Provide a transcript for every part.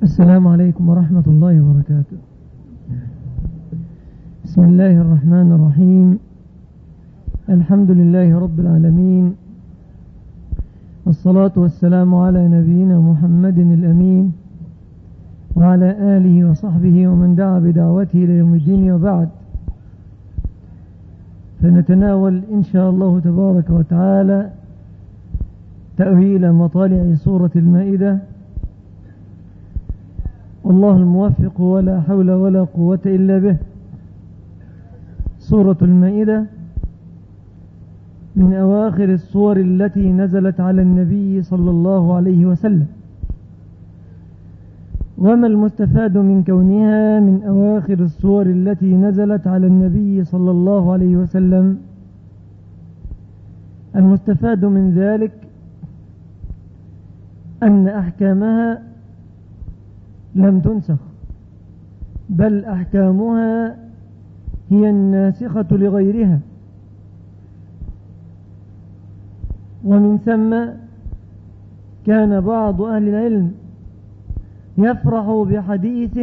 السلام عليكم ورحمة الله وبركاته. بسم الله الرحمن الرحيم. الحمد لله رب العالمين، والصلاة والسلام على نبينا محمد الأمين وعلى آله وصحبه ومن دعا بدعوته إلى يوم الدين، وبعد، فنتناول إن شاء الله تبارك وتعالى تأويل مطالع سورة المائدة، والله الموفق ولا حول ولا قوة إلا به. سورة المائدة من أواخر السور التي نزلت على النبي صلى الله عليه وسلم. وما المستفاد من كونها من أواخر السور التي نزلت على النبي صلى الله عليه وسلم؟ المستفاد من ذلك أن أحكامها لم تنسخ، بل أحكامها هي الناسخة لغيرها. ومن ثم كان بعض أهل العلم يفرح بحديث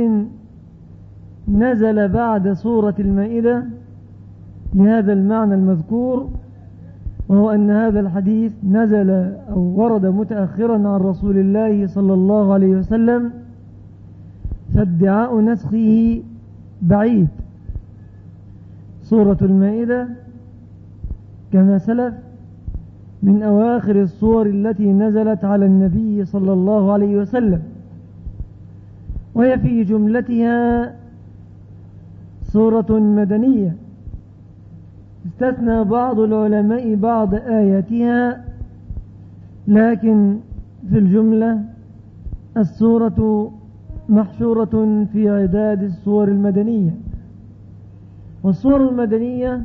نزل بعد سورة المائدة لهذا المعنى المذكور، وهو أن هذا الحديث نزل أو ورد متأخرا عن رسول الله صلى الله عليه وسلم، فادعاء نسخه بعيد. سورة المائدة كما سلف من أواخر السور التي نزلت على النبي صلى الله عليه وسلم، وهي في جملتها سورة مدنية، استثنى بعض العلماء بعض آياتها، لكن في الجملة السورة محشورة في عداد السور المدنية. والسور المدنية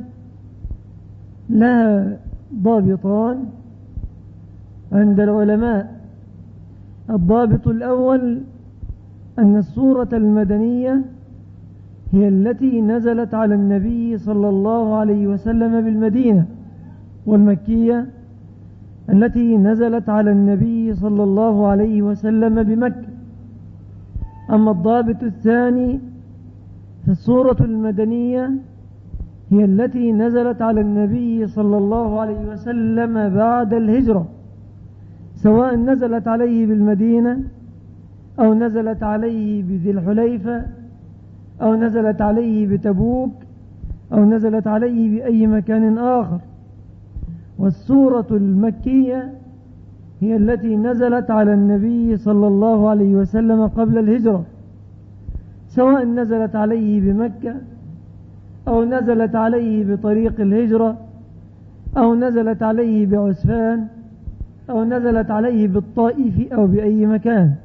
لها ضابطان عند العلماء. الضابط الأول أن السورة المدنية هي التي نزلت على النبي صلى الله عليه وسلم بالمدينة، والمكية التي نزلت على النبي صلى الله عليه وسلم بمكة. أما الضابط الثاني فالسورة المدنية هي التي نزلت على النبي صلى الله عليه وسلم بعد الهجرة، سواء نزلت عليه بالمدينة أو نزلت عليه بذي الحليفة أو نزلت عليه بتبوك أو نزلت عليه بأي مكان آخر. والسورة المكية هي التي نزلت على النبي صلى الله عليه وسلم قبل الهجرة، سواء نزلت عليه بمكة أو نزلت عليه بطريق الهجرة أو نزلت عليه بعسفان أو نزلت عليه بالطائف أو بأي مكان.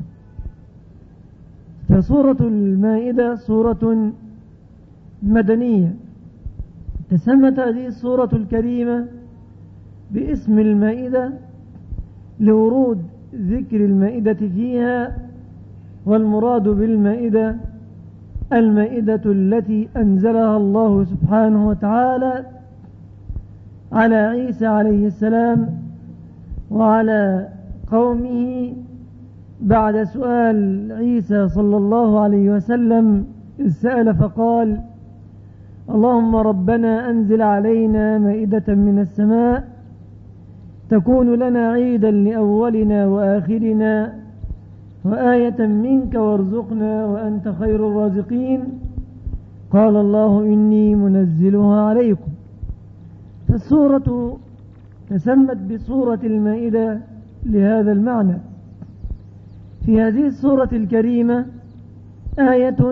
فسورة المائدة سورة مدنية. تسمت هذه السورة الكريمة باسم المائدة لورود ذكر المائدة فيها، والمراد بالمائدة المائدة التي أنزلها الله سبحانه وتعالى على عيسى عليه السلام وعلى قومه بعد سؤال عيسى صلى الله عليه وسلم، إذ سأل فقال: اللهم ربنا أنزل علينا مائدة من السماء تكون لنا عيدا لأولنا وآخرنا وآية منك وارزقنا وأنت خير الرازقين. قال الله: إني منزلها عليكم. فالسورة تسمت بسورة المائدة لهذا المعنى. في هذه السورة الكريمة آية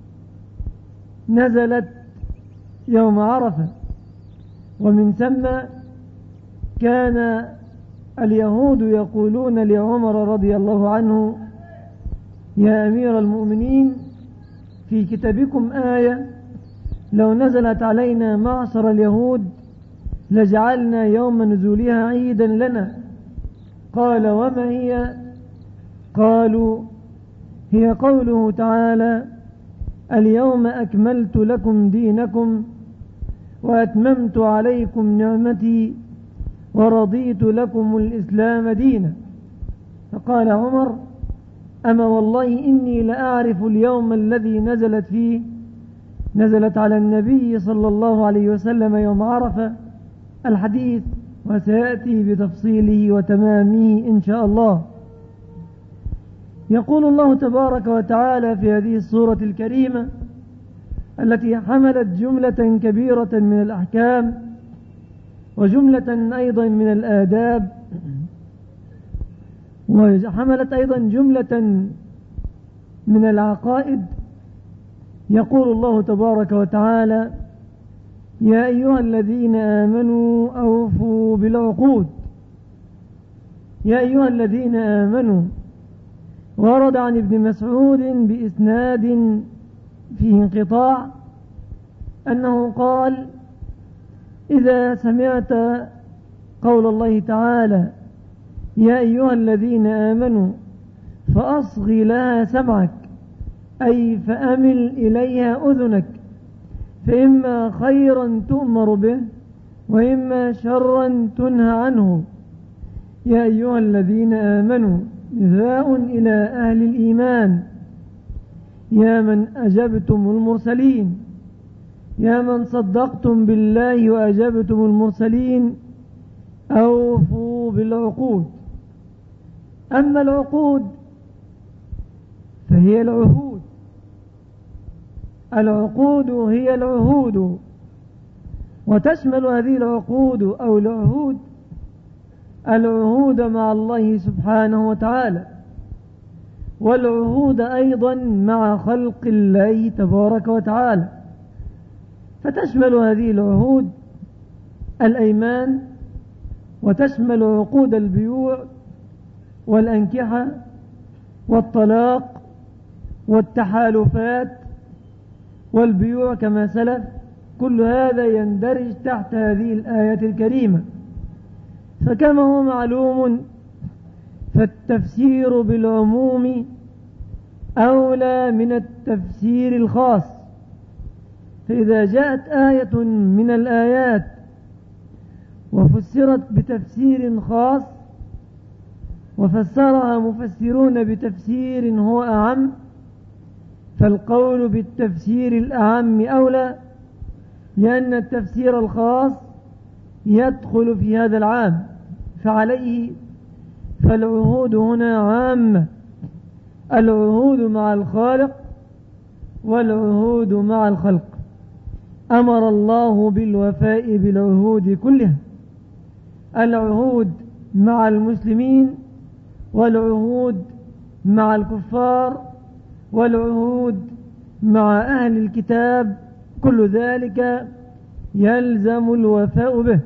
نزلت يوم عرفة، ومن ثم كان اليهود يقولون لعمر رضي الله عنه: يا أمير المؤمنين، في كتابكم آية لو نزلت علينا معشر اليهود لجعلنا يوم نزولها عيدا لنا. قال: وما هي؟ قالوا: هي قوله تعالى: اليوم أكملت لكم دينكم وأتممت عليكم نعمتي ورضيت لكم الإسلام دينا. فقال عمر: أما والله إني لأعرف اليوم الذي نزلت على النبي صلى الله عليه وسلم يوم عرفة الحديث، وسيأتي بتفصيله وتمامه إن شاء الله. يقول الله تبارك وتعالى في هذه السورة الكريمة التي حملت جملة كبيرة من الأحكام وجملة أيضا من الآداب، وحملت أيضا جملة من العقائد. يقول الله تبارك وتعالى: يا أيها الذين آمنوا أوفوا بالعقود. يا أيها الذين آمنوا، ورد عن ابن مسعود بإسناد فيه انقطاع أنه قال: إذا سمعت قول الله تعالى يا أيها الذين آمنوا فأصغ لها سمعك، أي فأمل إليها أذنك، فإما خيرا تؤمر به وإما شرا تنهى عنه. يا أيها الذين آمنوا نداء إلى أهل الإيمان، يا من أجبتم المرسلين، يا من صدقتم بالله وأجبتم المرسلين، أوفوا بالعقود. أما العقود فهي العهود. العقود هي العهود، وتشمل هذه العقود أو العهود مع الله سبحانه وتعالى، والعهود أيضا مع خلق الله تبارك وتعالى. فتشمل هذه العهود الأيمان، وتشمل عقود البيوع والأنكحة والطلاق والتحالفات والبيوع كما سلف. كل هذا يندرج تحت هذه الآية الكريمة. فكما هو معلوم فالتفسير بالعموم أولى من التفسير الخاص. فإذا جاءت آية من الآيات وفسرت بتفسير خاص وفسرها مفسرون بتفسير هو أعم، فالقول بالتفسير الأعم أولى، لأن التفسير الخاص يدخل في هذا العام. فعليه فالعهود هنا عامة، العهود مع الخالق والعهود مع الخلق. أمر الله بالوفاء بالعهود كلها، العهود مع المسلمين والعهود مع الكفار والعهود مع أهل الكتاب، كل ذلك يلزم الوفاء به.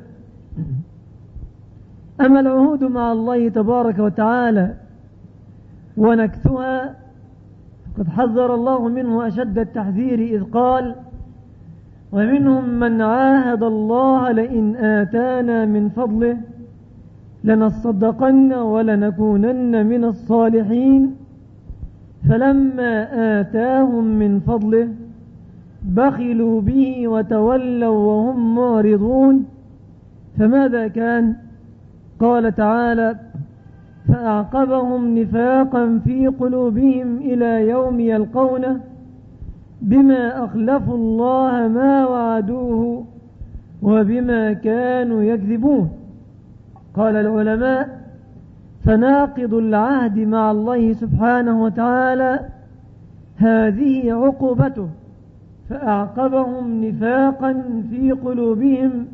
أما العهود مع الله تبارك وتعالى ونكثها قد حذر الله منه أشد التحذير، إذ قال: ومنهم من عاهد الله لئن آتانا من فضله لنصدقن ولنكونن من الصالحين، فلما آتاهم من فضله بخلوا به وتولوا وهم معرضون. فماذا كان؟ قال تعالى: فأعقبهم نفاقا في قلوبهم إلى يوم يلقونه بما أخلفوا الله ما وعدوه وبما كانوا يكذبون. قال العلماء: فناقض العهد مع الله سبحانه وتعالى هذه عقوبته، فأعقبهم نفاقا في قلوبهم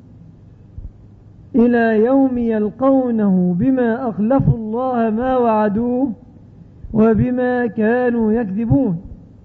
إلى يوم يلقونه بما أخلفوا الله ما وعدوه وبما كانوا يكذبون.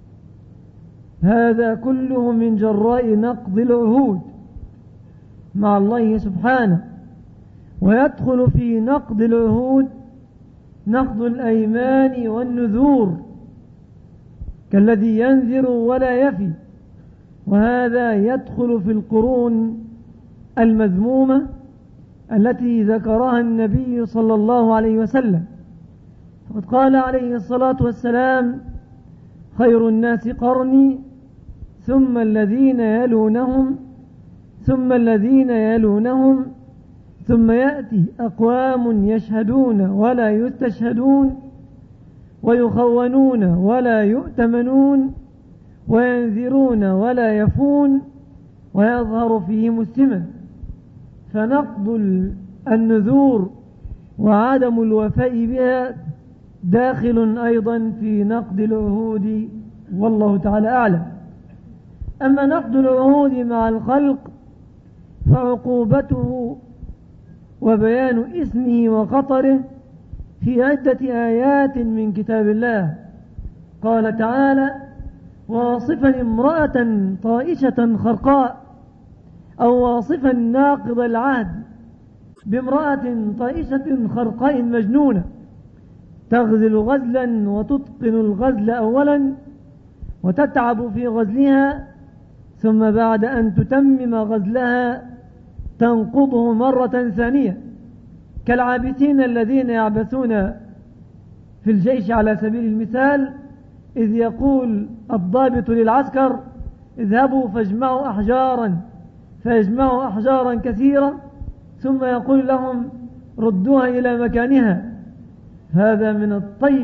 هذا كله من جراء نقض العهود مع الله سبحانه. ويدخل في نقض العهود نقض الأيمان والنذور، كالذي ينذر ولا يفي، وهذا يدخل في القرون المذمومة التي ذكرها النبي صلى الله عليه وسلم. فقد قال عليه الصلاة والسلام: خير الناس قرني ثم الذين يلونهم ثم الذين يلونهم ثم يأتي أقوام يشهدون ولا يستشهدون ويخونون ولا يؤتمنون وينذرون ولا يفون ويظهر فيهم السمن. فنقض النذور وعدم الوفاء بها داخل أيضا في نقض العهود، والله تعالى أعلم. أما نقض العهود مع الخلق فعقوبته وبيان اسمه وخطره في عدة آيات من كتاب الله. قال تعالى: واصفا امرأة طائشة خرقاء، أو واصفا ناقض العهد بامرأة طائشة خرقاء مجنونة تغزل غزلا وتتقن الغزل أولا وتتعب في غزلها، ثم بعد أن تتمم غزلها تنقضه مرة ثانية، كالعابثين الذين يعبثون في الجيش على سبيل المثال، إذ يقول الضابط للعسكر: اذهبوا فاجمعوا أحجارا، فيجمعوا أحجارا كثيرة، ثم يقول لهم: ردوها إلى مكانها. هذا من الطيش.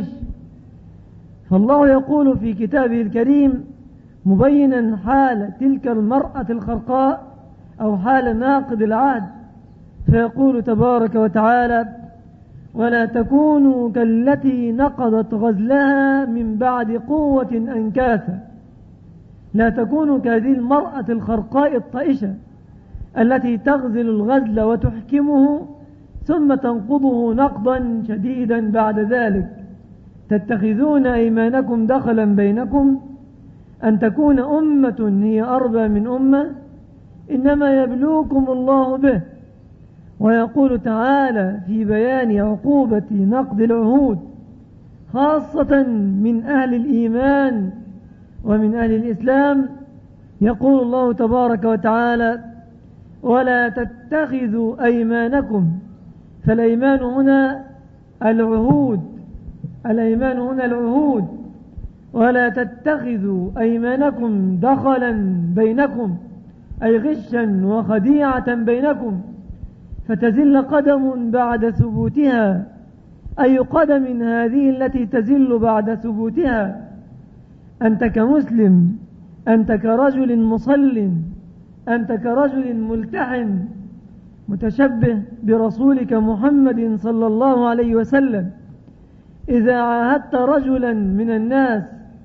فالله يقول في كتابه الكريم مبينا حال تلك المرأة الخرقاء أو حال ناقض العهد، فيقول تبارك وتعالى: ولا تكونوا كالتي نقضت غزلها من بعد قوة أنكاثا. لا تكونوا كهذه المرأة الخرقاء الطائشة التي تغزل الغزل وتحكمه ثم تنقضه نقضا شديدا بعد ذلك. تتخذون أيمانكم دخلا بينكم أن تكون أمة هي أربى من أمة، إنما يبلوكم الله به. ويقول تعالى في بيان عقوبة نقض العهود خاصة من أهل الإيمان ومن أهل الإسلام، يقول الله تبارك وتعالى: ولا تتخذوا أيمانكم. فالأيمان هنا العهود، الأيمان هنا العهود. ولا تتخذوا أيمانكم دخلا بينكم، أي غشا وخديعة بينكم، فتزل قدم بعد ثبوتها. أي قدم هذه التي تزل بعد ثبوتها؟ أنت كمسلم، أنت كرجل مصل، أنت كرجل ملتحن متشبه برسولك محمد صلى الله عليه وسلم، إذا عاهدت رجلا من الناس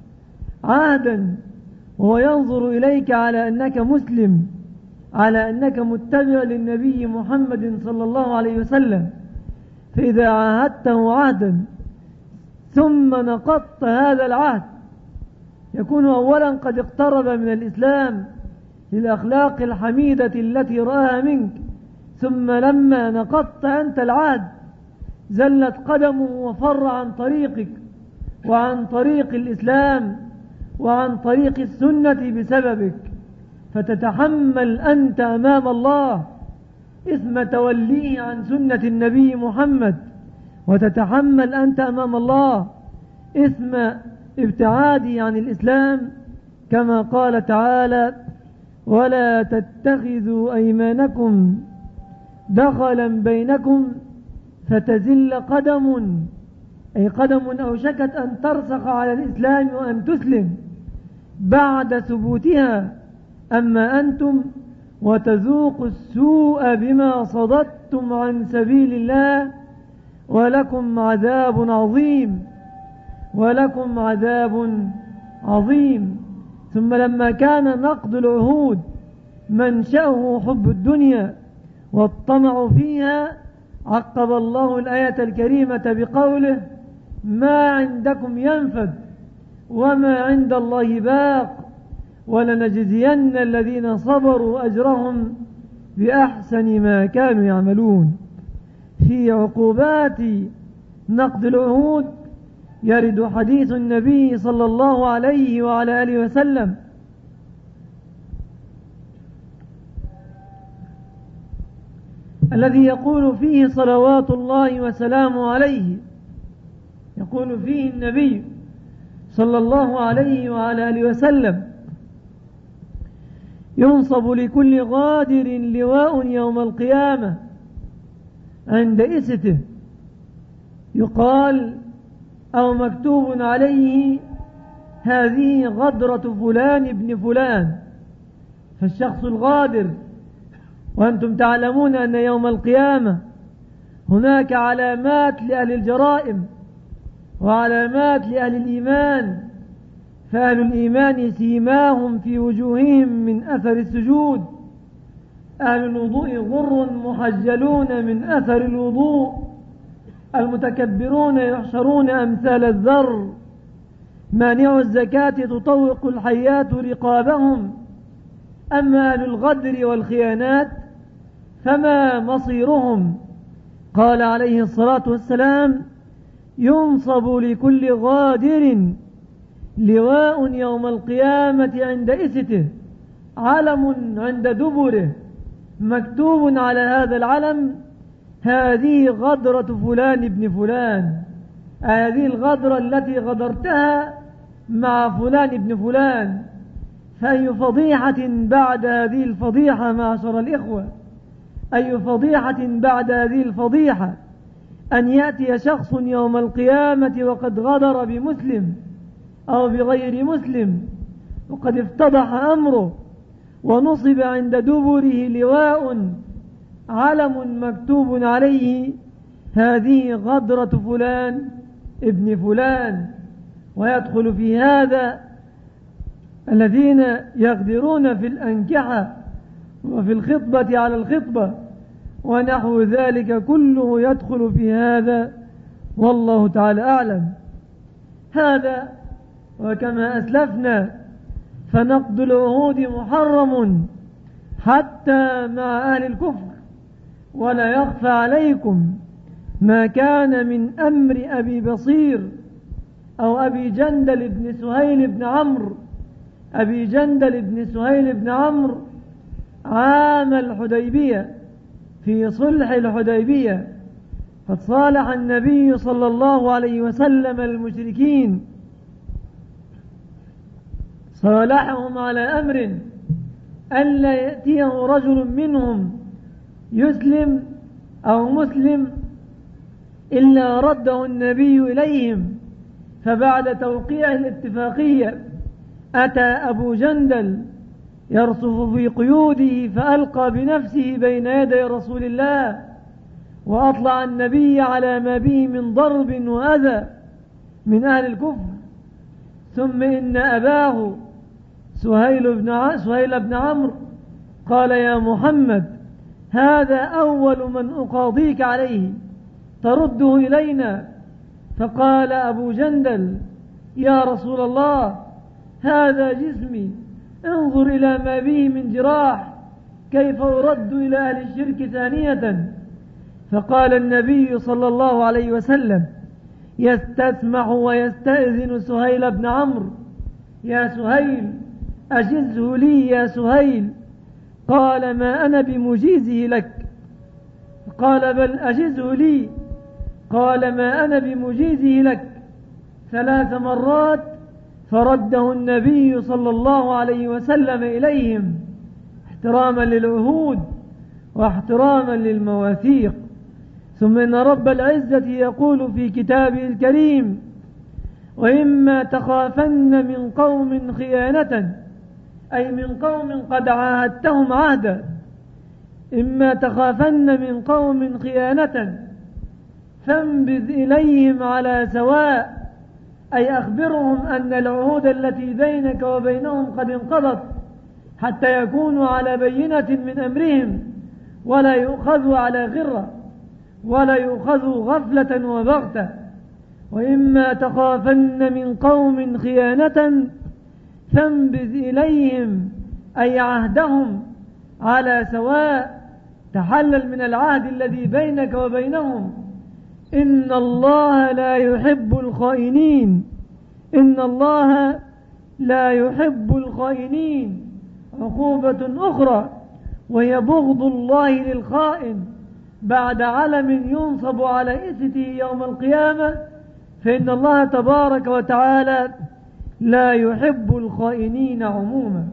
عهدا وهو ينظر إليك على أنك مسلم، على أنك متبع للنبي محمد صلى الله عليه وسلم، فإذا عاهدته عهدا ثم نقضت هذا العهد يكون أولا قد اقترب من الإسلام للأخلاق الحميدة التي رآها منك، ثم لما نقضت أنت العهد زلت قدمه وفر عن طريقك وعن طريق الإسلام وعن طريق السنة بسببك، فتتحمل أنت أمام الله إثم توليه عن سنة النبي محمد، وتتحمل أنت أمام الله إثم ابتعاده عن الإسلام، كما قال تعالى: ولا تتخذوا أيمانكم دخلا بينكم فتزل قدم، أي قدم أوشكت أن ترسخ على الإسلام وأن تسلم بعد ثبوتها، أما أنتم وتذوقوا السوء بما صددتم عن سبيل الله ولكم عذاب عظيم، ولكم عذاب عظيم. ثم لما كان نقض العهود منشأه حب الدنيا والطمع فيها، عقب الله الآية الكريمة بقوله: ما عندكم ينفد وما عند الله باق ولنجزين الذين صبروا أجرهم بأحسن ما كانوا يعملون. في عقوبات نقض العهود يرد حديث النبي صلى الله عليه وعلى آله وسلم الذي يقول فيه صلوات الله وسلامه عليه، يقول فيه النبي صلى الله عليه وعلى آله وسلم: ينصب لكل غادر لواء يوم القيامة عند إسته، يقال: أو مكتوب عليه هذه غدرة فلان ابن فلان. فالشخص الغادر، وأنتم تعلمون أن يوم القيامة هناك علامات لأهل الجرائم وعلامات لأهل الإيمان. فأهل الإيمان سيماهم في وجوههم من أثر السجود، أهل الوضوء غر محجلون من أثر الوضوء، المتكبرون يحشرون أمثال الذر، مانع الزكاة تطوق الحيات رقابهم. أما أهل الغدر والخيانات فما مصيرهم؟ قال عليه الصلاة والسلام: ينصب لكل غادر لواء يوم القيامة عند إسته، علم عند دبره، مكتوب على هذا العلم: هذه غدرة فلان ابن فلان، هذه الغدرة التي غدرتها مع فلان ابن فلان. فأي فضيحة بعد هذه الفضيحة معشر الإخوة، أي فضيحة بعد هذه الفضيحة، أن يأتي شخص يوم القيامة وقد غدر بمسلم أو بغير مسلم، وقد افتضح أمره، ونصب عند دبره لواء علم مكتوب عليه: هذه غدرة فلان ابن فلان. ويدخل في هذا الذين يغدرون في الأنكحة وفي الخطبة على الخطبة ونحو ذلك، كله يدخل في هذا، والله تعالى أعلم. هذا وكما أسلفنا فنقض العهود محرم حتى مع أهل الكفر. ولا يخفى عليكم ما كان من أمر أبي بصير أو أبي جندل بن سهيل بن عمرو، أبي جندل بن سهيل بن عمرو عام الحديبية في صلح الحديبية، قد صالح النبي صلى الله عليه وسلم المشركين، صالحهم على أمر ألا يأتيه رجل منهم يسلم أو مسلم إلا رده النبي إليهم. فبعد توقيع الاتفاقية أتى أبو جندل يرصف في قيوده، فألقى بنفسه بين يدي رسول الله، وأطلع النبي على ما به من ضرب وأذى من أهل الكفر. ثم إن أباه سهيل بن عمرو قال: يا محمد، هذا أول من أقاضيك عليه، ترده إلينا. فقال أبو جندل: يا رسول الله، هذا جسمي، انظر إلى ما به من جراح، كيف أرد إلى أهل الشرك ثانية؟ فقال النبي صلى الله عليه وسلم يستسمح ويستأذن سهيل بن عمرو: يا سهيل، أجزه لي يا سهيل. قال: ما أنا بمجيزه لك. قال: بل أجزه لي. قال: ما أنا بمجيزه لك. 3 مرات، فرده النبي صلى الله عليه وسلم إليهم احتراما للعهود واحتراما للمواثيق. ثم إن رب العزة يقول في كتابه الكريم: وإما تخافن من قوم خيانة، أي من قوم قد عاهدتهم عهدا، إما تخافن من قوم خيانة فانبذ إليهم على سواء، أي أخبرهم أن العهود التي بينك وبينهم قد انقضت، حتى يكونوا على بينة من أمرهم، ولا يؤخذوا على غرة، ولا يؤخذوا غفلة وبغتة. وإما تخافن من قوم خيانة فانبذ إليهم، أي عهدهم على سواء، تحلل من العهد الذي بينك وبينهم. إن الله لا يحب الخائنين، إن الله لا يحب الخائنين. عقوبة أخرى وهي بغض الله للخائن بعد علم ينصب على إسته يوم القيامة، فإن الله تبارك وتعالى لا يحب الخائنين عموما.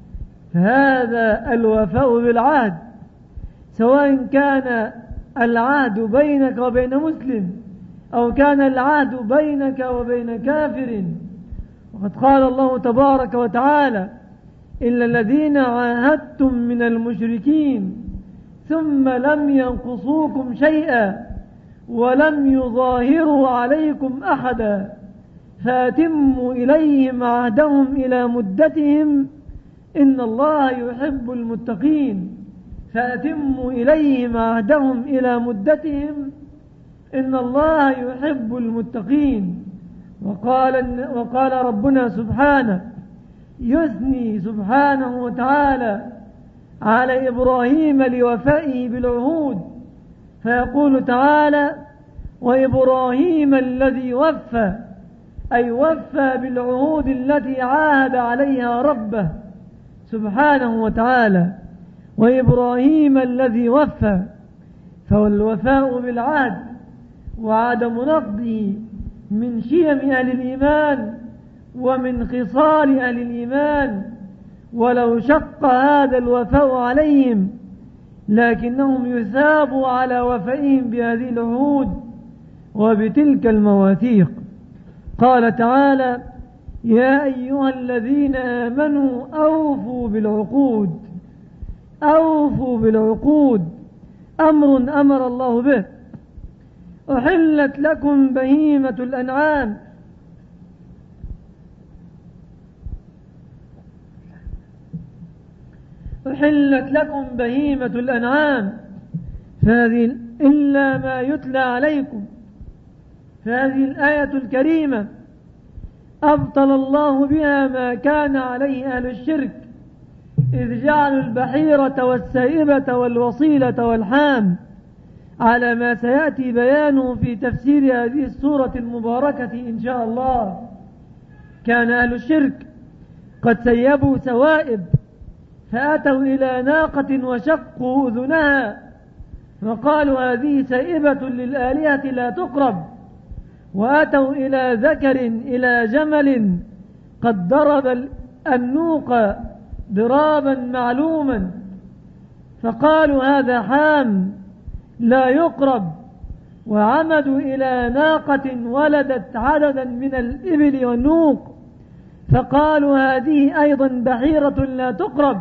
فهذا الوفاء بالعهد، سواء كان العهد بينك وبين مسلم أو كان العهد بينك وبين كافر. وقد قال الله تبارك وتعالى: إلا الذين عاهدتم من المشركين ثم لم ينقصوكم شيئا ولم يظاهروا عليكم أحدا فأتموا إليهم عهدهم إلى مدتهم إن الله يحب المتقين. فأتموا إليهم عهدهم إلى مدتهم إن الله يحب المتقين. وقال ربنا سبحانه يثني سبحانه وتعالى على إبراهيم لوفائه بالعهود، فيقول تعالى: وإبراهيم الذي وفى، أي وفى بالعهود التي عاهد عليها ربه سبحانه وتعالى. وإبراهيم الذي وفى، فالوفاء بالعهد وعدم نقضه من شيم أهل الإيمان ومن خصال أهل الإيمان، ولو شق هذا الوفاء عليهم لكنهم يثابوا على وفائهم بهذه العهود وبتلك المواثيق. قال تعالى: يا أيها الذين آمنوا أوفوا بالعقود. أوفوا بالعقود أمر أمر الله به. أحلت لكم بهيمة الأنعام أحلت لكم بهيمة الأنعام فهذه إلا ما يتلى عليكم. فهذه الآية الكريمة أبطل الله بها ما كان عليه أهل الشرك، إذ جعلوا البحيرة والسائبة والوصيلة والحام على ما سيأتي بيانه في تفسير هذه السورة المباركة إن شاء الله. كان أهل الشرك قد سيبوا سوائب، فأتوا إلى ناقة وشقوا أذنها وقالوا هذه سائبة للآلهة لا تقرب، وأتوا إلى ذكر إلى جمل قد ضرب النوق ضرابا معلوما فقالوا هذا حام لا يقرب، وعمدوا إلى ناقة ولدت عددا من الإبل والنوق فقالوا هذه أيضا بحيرة لا تقرب،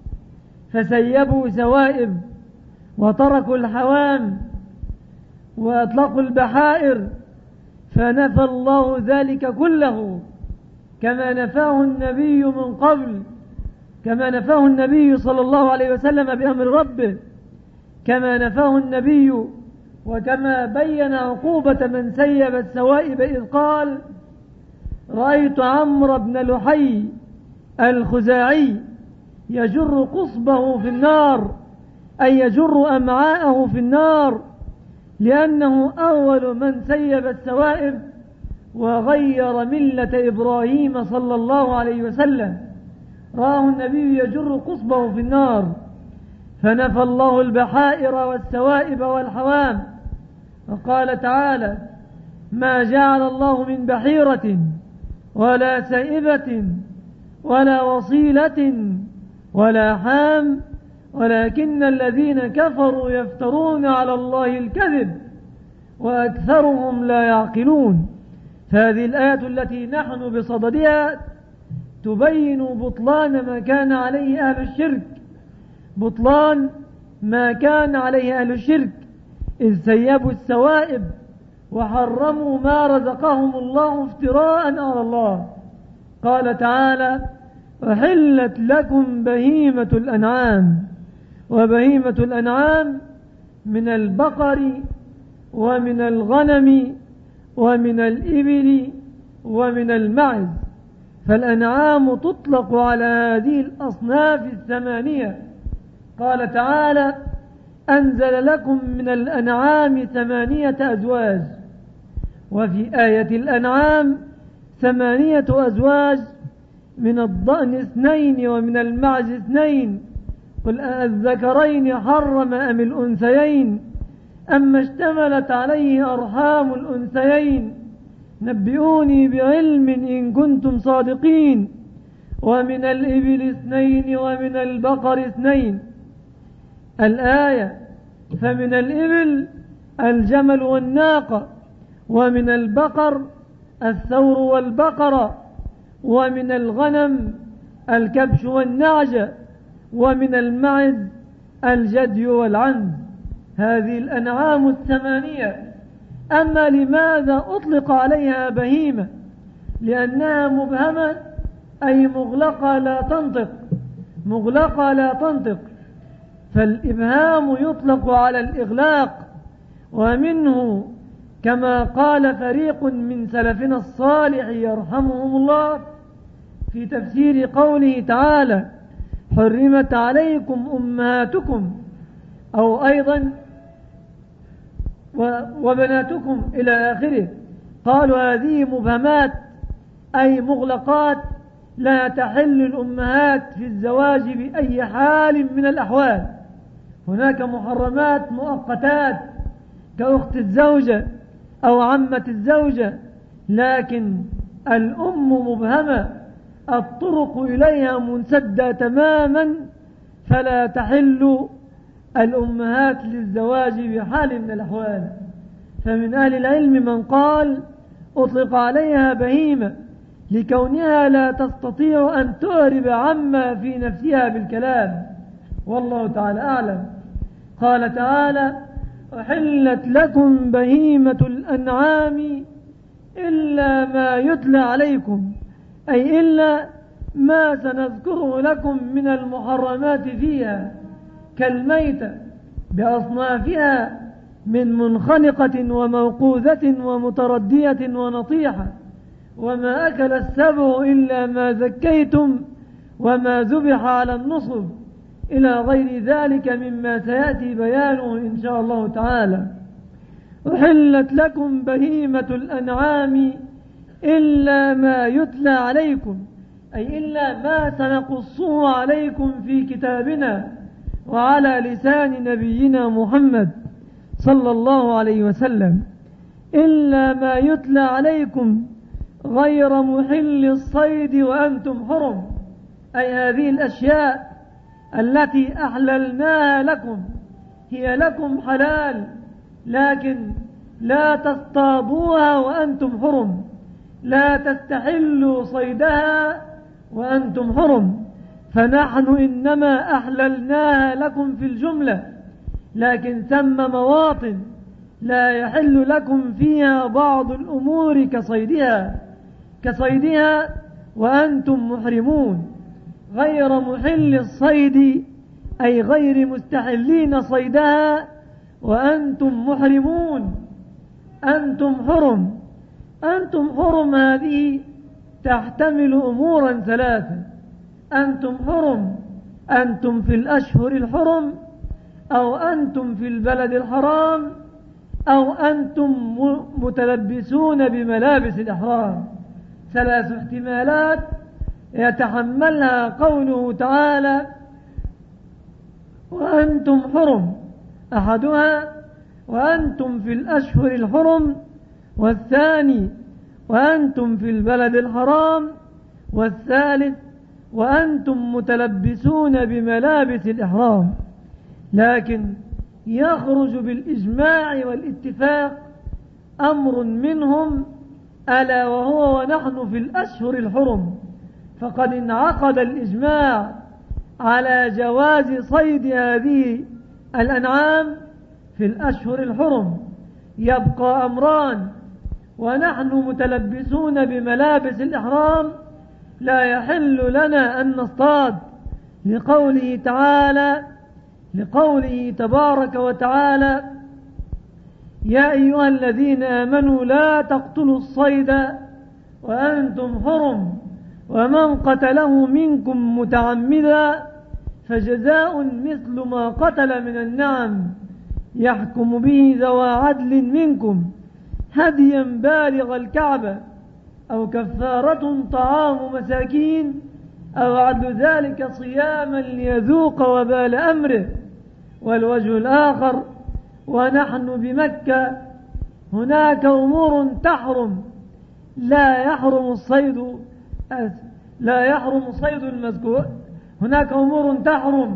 فسيبوا سوائب وتركوا الحوام وأطلقوا البحائر، فنفى الله ذلك كله كما نفاه النبي من قبل، كما نفاه النبي صلى الله عليه وسلم بأمر ربه، كما نفاه النبي وكما بين عقوبة من سيب السوائب إذ قال: رأيت عمرو بن لحي الخزاعي يجر قصبه في النار، أي يجر أمعاءه في النار، لأنه أول من سيب السوائب وغير ملة إبراهيم صلى الله عليه وسلم. رآه النبي يجر قصبه في النار، فنفى الله البحائر والسوائب والحوام. وقال تعالى: ما جعل الله من بحيرة ولا سائبة ولا وصيلة ولا حام ولكن الذين كفروا يفترون على الله الكذب وأكثرهم لا يعقلون. فهذه الآية التي نحن بصددها تبين بطلان ما كان عليه أهل الشرك، بطلان ما كان عليه أهل الشرك إذ سيبوا السوائب وحرموا ما رزقهم الله افتراء على الله. قال تعالى: أحلت لكم بهيمة الأنعام. وبهيمة الأنعام من البقر ومن الغنم ومن الإبل ومن المعز، فالأنعام تطلق على هذه الأصناف الثمانية. قال تعالى: أنزل لكم من الأنعام 8 أزواج. وفي آية الأنعام 8 أزواج، من الضأن 2 ومن المعز 2. قل أذكرين حرم أم الأنثيين أما اشتملت عليه أرحام الأنثيين نبئوني بعلم إن كنتم صادقين. ومن الإبل 2 ومن البقر 2. الآية: فمن الإبل الجمل والناقة، ومن البقر الثور والبقرة، ومن الغنم الكبش والنعج، ومن المعز الجدي والعنز. هذه الأنعام 8. أما لماذا أطلق عليها بهيمة؟ لأنها مبهمة، أي مغلقة لا تنطق، مغلقة لا تنطق، فالإبهام يطلق على الإغلاق. ومنه كما قال فريق من سلفنا الصالح يرحمهم الله في تفسير قوله تعالى: حرمت عليكم أمهاتكم، أو أيضا وبناتكم إلى آخره، قالوا هذه مبهمات أي مغلقات لا تحل الأمهات في الزواج بأي حال من الأحوال. هناك محرمات مؤقتات كأخت الزوجة أو عمة الزوجة، لكن الأم مبهمة، الطرق إليها منسدة تماما، فلا تحل الأمهات للزواج بحال من الأحوال. فمن أهل العلم من قال أطلق عليها بهيمة لكونها لا تستطيع أن تعرب عما في نفسها بالكلام، والله تعالى أعلم. قال تعالى: أحلت لكم بهيمة الأنعام إلا ما يتلى عليكم، أي إلا ما سنذكره لكم من المحرمات فيها، كالميتة بأصنافها من منخنقة وموقوذة ومتردية ونطيحة، وما أكل السبع إلا ما زكيتم، وما ذبح على النصب، إلى غير ذلك مما سيأتي بيانه إن شاء الله تعالى. أحلت لكم بهيمة الأنعام إلا ما يتلى عليكم، أي إلا ما سنقصه عليكم في كتابنا وعلى لسان نبينا محمد صلى الله عليه وسلم، إلا ما يتلى عليكم غير محل الصيد وأنتم حرم، أي هذه الأشياء التي أحللناها لكم هي لكم حلال، لكن لا تصطادوها وأنتم حرم، لا تستحلوا صيدها وأنتم حرم. فنحن إنما أحللناها لكم في الجملة، لكن ثم مواطن لا يحل لكم فيها بعض الأمور كصيدها وأنتم محرمون، غير محل الصيد أي غير مستحلين صيدها وأنتم محرمون. أنتم حرم هذه تحتمل أمورا 3: أنتم حرم، أنتم في الأشهر الحرم، أو أنتم في البلد الحرام، أو أنتم متلبسون بملابس الإحرام. 3 احتمالات يتحملها قوله تعالى: وأنتم حرم. أحدها وأنتم في الأشهر الحرم، والثاني وأنتم في البلد الحرام، والثالث وأنتم متلبسون بملابس الإحرام. لكن يخرج بالإجماع والاتفاق أمر منهم، ألا وهو ونحن في الأشهر الحرم، فقد انعقد الإجماع على جواز صيد هذه الأنعام في الأشهر الحرم. يبقى أمران: ونحن متلبسون بملابس الإحرام لا يحل لنا أن نصطاد، لقوله تبارك وتعالى: يا أيها الذين آمنوا لا تقتلوا الصيد وأنتم حرم، ومن قتله منكم متعمدا فجزاء مثل ما قتل من النعم يحكم به ذوى عدل منكم هديا بالغ الكعبة، أو كفارة طعام مساكين، أو عدل ذلك صياما ليذوق وبال أمره. والوجه الآخر: ونحن بمكة هناك أمور تحرم، لا يحرم صيد المذكور، هناك أمور تحرم،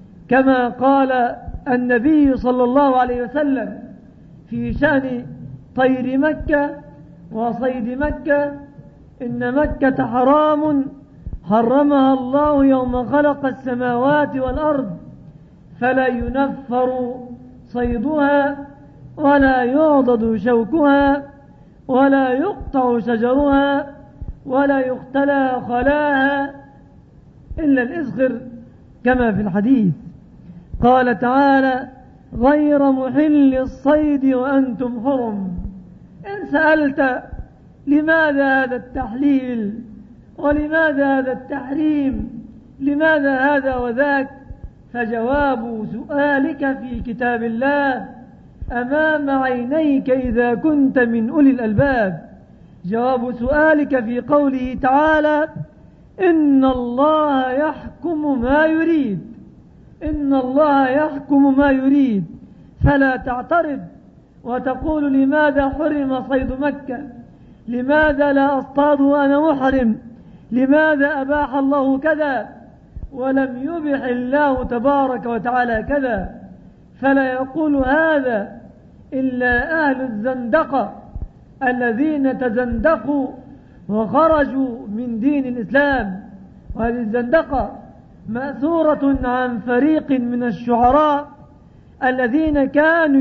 كما قال النبي صلى الله عليه وسلم في شأن طير مكة وصيد مكة، إن مكة حرام حرمها الله يوم خلق السماوات والأرض، فلا ينفر صيدها ولا يعضد شوكها ولا يقطع شجرها ولا يختلى خلاها إلا الإزخر كما في الحديث. قال تعالى: غير محل الصيد وأنتم حرم. إن سألت لماذا هذا التحليل ولماذا هذا التحريم، لماذا هذا وذاك، فجواب سؤالك في كتاب الله أمام عينيك إذا كنت من أولي الألباب. جواب سؤالك في قوله تعالى: إن الله يحكم ما يريد. إن الله يحكم ما يريد، فلا تعترض وتقول: لماذا حرم صيد مكة؟ لماذا لا أصطاد وأنا محرم؟ لماذا أباح الله كذا ولم يبح الله تبارك وتعالى كذا؟ فلا يقول هذا إلا أهل الزندقة الذين تزندقوا وخرجوا من دين الإسلام. وهذه الزندقة مأثورة عن فريق من الشعراء الذين كانوا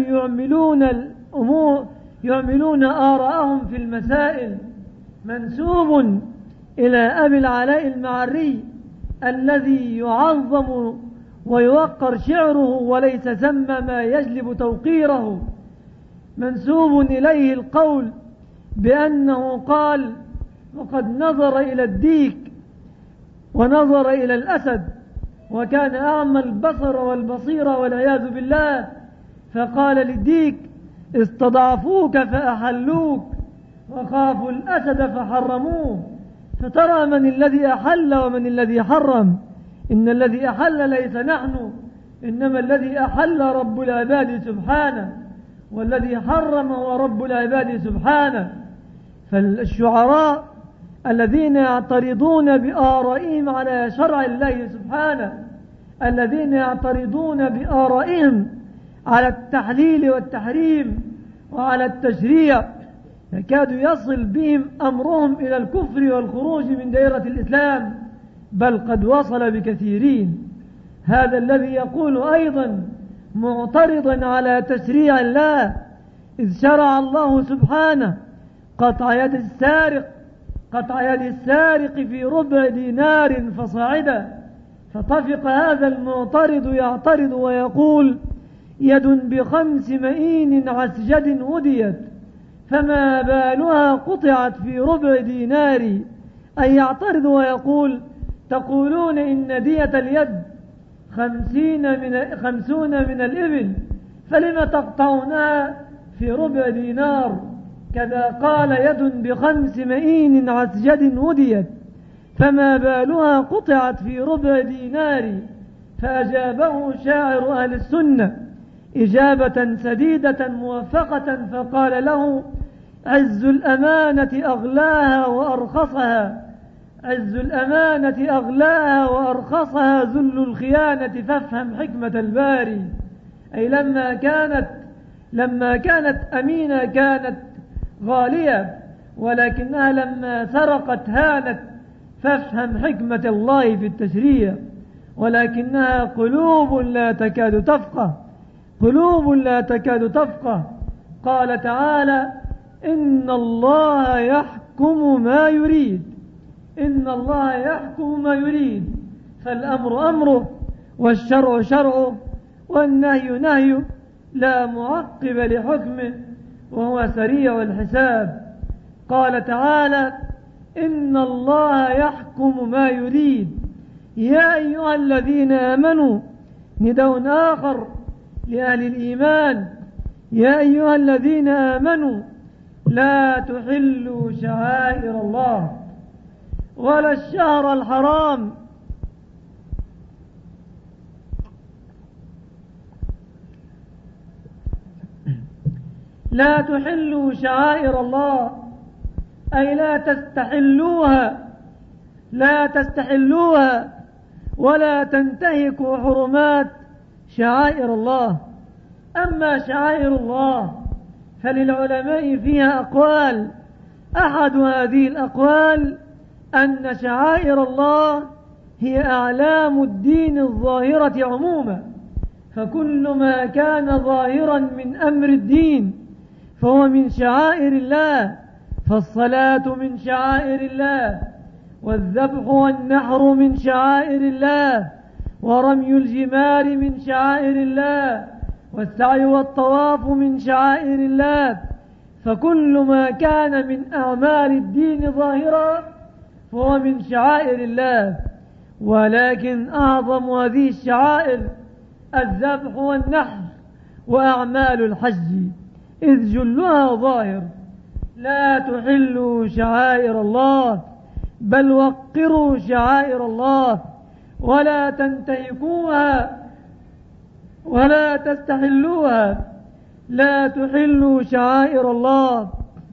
يعملون آراءهم في المسائل، منسوب إلى أبي العلاء المعري الذي يعظم ويوقر شعره وليس ثم ما يجلب توقيره، منسوب إليه القول بأنه قال: وقد نظر إلى الديك ونظر إلى الأسد وكان أعمى البصر والبصير والعياذ بالله، فقال للديك: استضعفوك فأحلوك وخافوا الأسد فحرموه. فترى من الذي أحل ومن الذي حرم. إن الذي أحل ليس نحن، إنما الذي أحل رب العباد سبحانه، والذي حرم هو رب العباد سبحانه. فالشعراء الذين يعترضون بآرائهم على شرع الله سبحانه، الذين يعترضون بآرائهم على التحليل والتحريم وعلى التشريع، يكاد يصل بهم أمرهم إلى الكفر والخروج من دائرة الإسلام، بل قد وصل بكثيرين. هذا الذي يقول أيضا معترضا على تشريع الله: إذ شرع الله سبحانه قطع يد السارق في ربع دينار فصاعدا. فطفق هذا المعترض يعترض ويقول: يد ب5 مئين عسجد وديت، فما بالها قطعت في ربع دينار. أي يعترض ويقول: تقولون إن دية اليد 50 من الإبل، فلما تقطعونها في ربع دينار؟ كذا قال: يد ب5 مئين عسجد وديت، فما بالها قطعت في ربع دينار. فأجابه شاعر أهل السنة إجابة سديدة موفقة، فقال له: عز الأمانة أغلاها وأرخصها، عز الأمانة أغلاها وأرخصها ذل الخيانة، فافهم حكمة الباري. أي لما كانت أمينة كانت غالية، ولكنها لما سرقت هانت، فافهم حكمة الله في التشريع. ولكنها قلوب لا تكاد تفقه، قلوب لا تكاد تفقه. قال تعالى: إن الله يحكم ما يريد. إن الله يحكم ما يريد، فالأمر أمره والشرع شرعه والنهي نهيه، لا معقب لحكمه وهو سريع الحساب. قال تعالى: إن الله يحكم ما يريد. يا أيها الذين آمنوا، نداء آخر لأهل الإيمان: يا أيها الذين آمنوا لا تحلوا شعائر الله ولا الشهر الحرام لا تحلوا شعائر الله، أي لا تستحلوها ولا تنتهكوا حرمات شعائر الله. أما شعائر الله فللعلماء فيها أقوال. أحد هذه الأقوال أن شعائر الله هي أعلام الدين الظاهرة عموما، فكل ما كان ظاهرا من أمر الدين فهو من شعائر الله، فالصلاة من شعائر الله، والذبح والنحر من شعائر الله، ورمي الجمار من شعائر الله، والسعي والطواف من شعائر الله. فكل ما كان من أعمال الدين ظاهرة فهو من شعائر الله. ولكن أعظم هذه الشعائر الذبح والنحر وأعمال الحج، إذ جلها ظاهر. لا تحلوا شعائر الله بل وقروا شعائر الله، ولا تنتهكوها ولا تستحلوها. لا تحلوا شعائر الله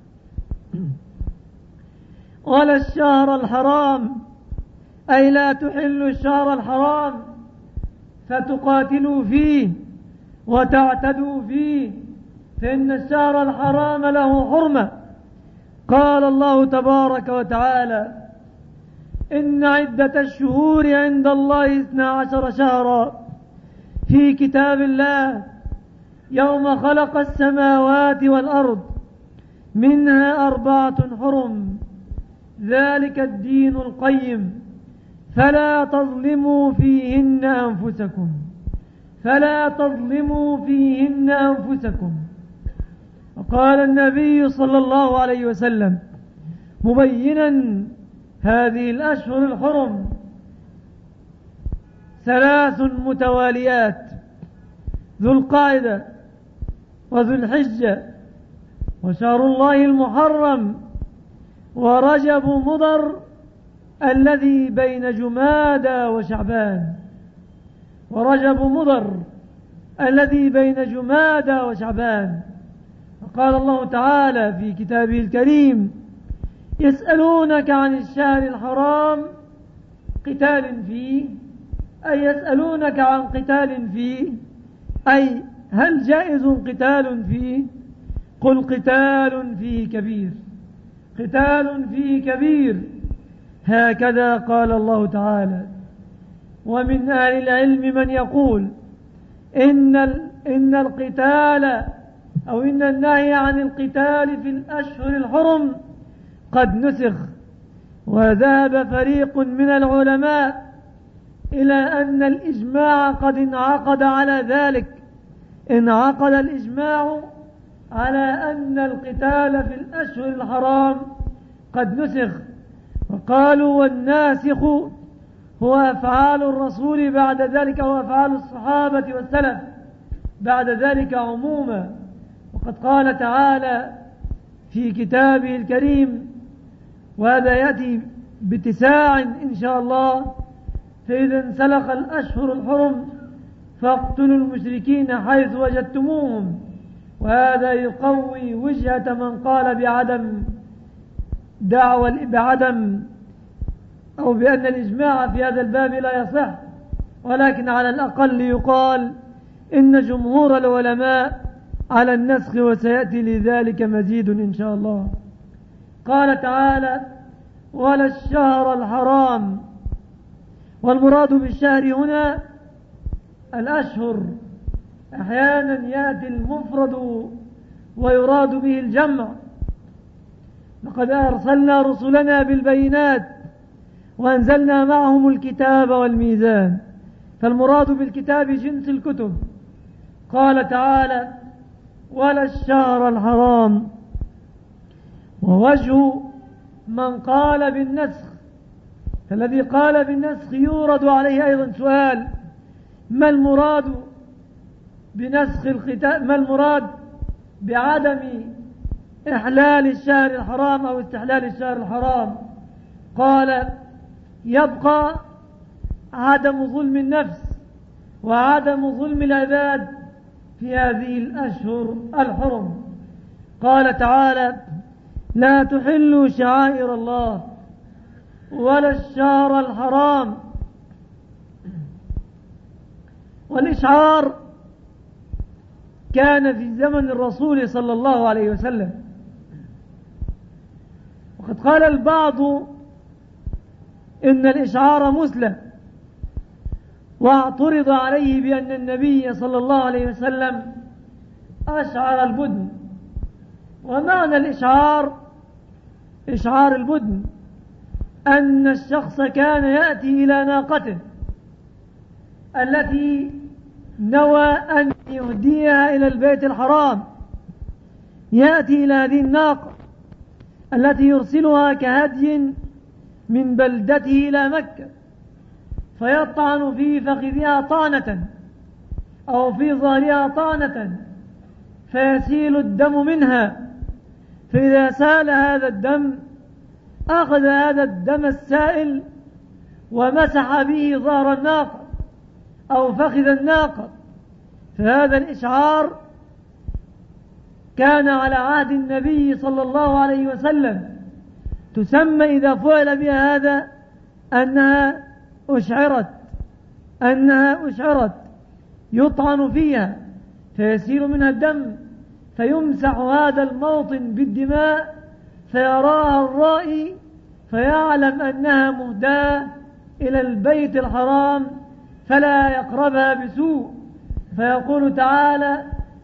ولا الشهر الحرام، أي لا تحلوا الشهر الحرام فتقاتلوا فيه وتعتدوا فيه، فإن الشهر الحرام له حرمة. قال الله تبارك وتعالى: إن عدة الشهور عند الله 12 شهرا في كتاب الله يوم خلق السماوات والأرض منها 4 حرم، ذلك الدين القيم، فلا تظلموا فيهن أنفسكم وقال النبي صلى الله عليه وسلم مبينا هذه الأشهر الحرم 3 متواليات: ذو القعدة وذو الحجة وشهر الله المحرم ورجب مضر الذي بين جمادى وشعبان. وقال الله تعالى في كتابه الكريم: يسألونك عن الشهر الحرام قتال فيه، أي يسألونك عن قتال فيه، أي هل جائز قتال فيه؟ قل قتال فيه كبير، هكذا قال الله تعالى. ومن أهل العلم من يقول إن القتال أو إن النهي عن القتال في الأشهر الحرم قد نسخ، وذهب فريق من العلماء إلى أن الإجماع قد انعقد على ذلك. انعقد الإجماع على أن القتال في الأشهر الحرام قد نسخ، وقالوا والناسخ هو أفعال الرسول بعد ذلك وأفعال الصحابة والسلف بعد ذلك عموما. وقد قال تعالى في كتابه الكريم، وهذا يأتي باتساع إن شاء الله: فإذا انسلخ الأشهر الحرم فاقتلوا المشركين حيث وجدتموهم. وهذا يقوي وجهة من قال بعدم أو بأن الإجماع في هذا الباب لا يصح، ولكن على الأقل يقال إن جمهور العلماء على النسخ، وسيأتي لذلك مزيد إن شاء الله. قال تعالى: ولا الشهر الحرام. والمراد بالشهر هنا الأشهر، أحيانا يأتي المفرد ويراد به الجمع. لقد أرسلنا رسلنا بالبينات وأنزلنا معهم الكتاب والميزان، فالمراد بالكتاب جنس الكتب. قال تعالى: ولا الشهر الحرام. ووجه من قال بالنسخ، فالذي قال بالنسخ يورد عليه أيضا سؤال: ما المراد بنسخ الختام؟ ما المراد بعدم إحلال الشهر الحرام أو استحلال الشهر الحرام؟ قال: يبقى عدم ظلم النفس وعدم ظلم العباد في هذه الأشهر الحرم. قال تعالى: لا تحلوا شعائر الله ولا الشهر الحرام. والإشعار كان في زمن الرسول صلى الله عليه وسلم. وقد قال البعض إن الإشعار مثلى، واعترض عليه بأن النبي صلى الله عليه وسلم أشعر البدن. ومعنى الإشعار، إشعار البدن، أن الشخص كان يأتي إلى ناقته التي نوى أن يهديها إلى البيت الحرام، يأتي إلى هذه الناقة التي يرسلها كهدي من بلدته إلى مكة، فيطعن في فخذها طعنة أو في ظهرها طعنة فيسيل الدم منها. فإذا سال هذا الدم أخذ هذا الدم السائل ومسح به ظهر الناقة أو فخذ الناقة. فهذا الإشعار كان على عهد النبي صلى الله عليه وسلم، تسمى إذا فعل بها هذا أنها أشعرت، يطعن فيها فيسيل منها الدم، فيمسح هذا الموطن بالدماء فيراها الرائي فيعلم أنها مهداة إلى البيت الحرام فلا يقربها بسوء. فيقول تعالى: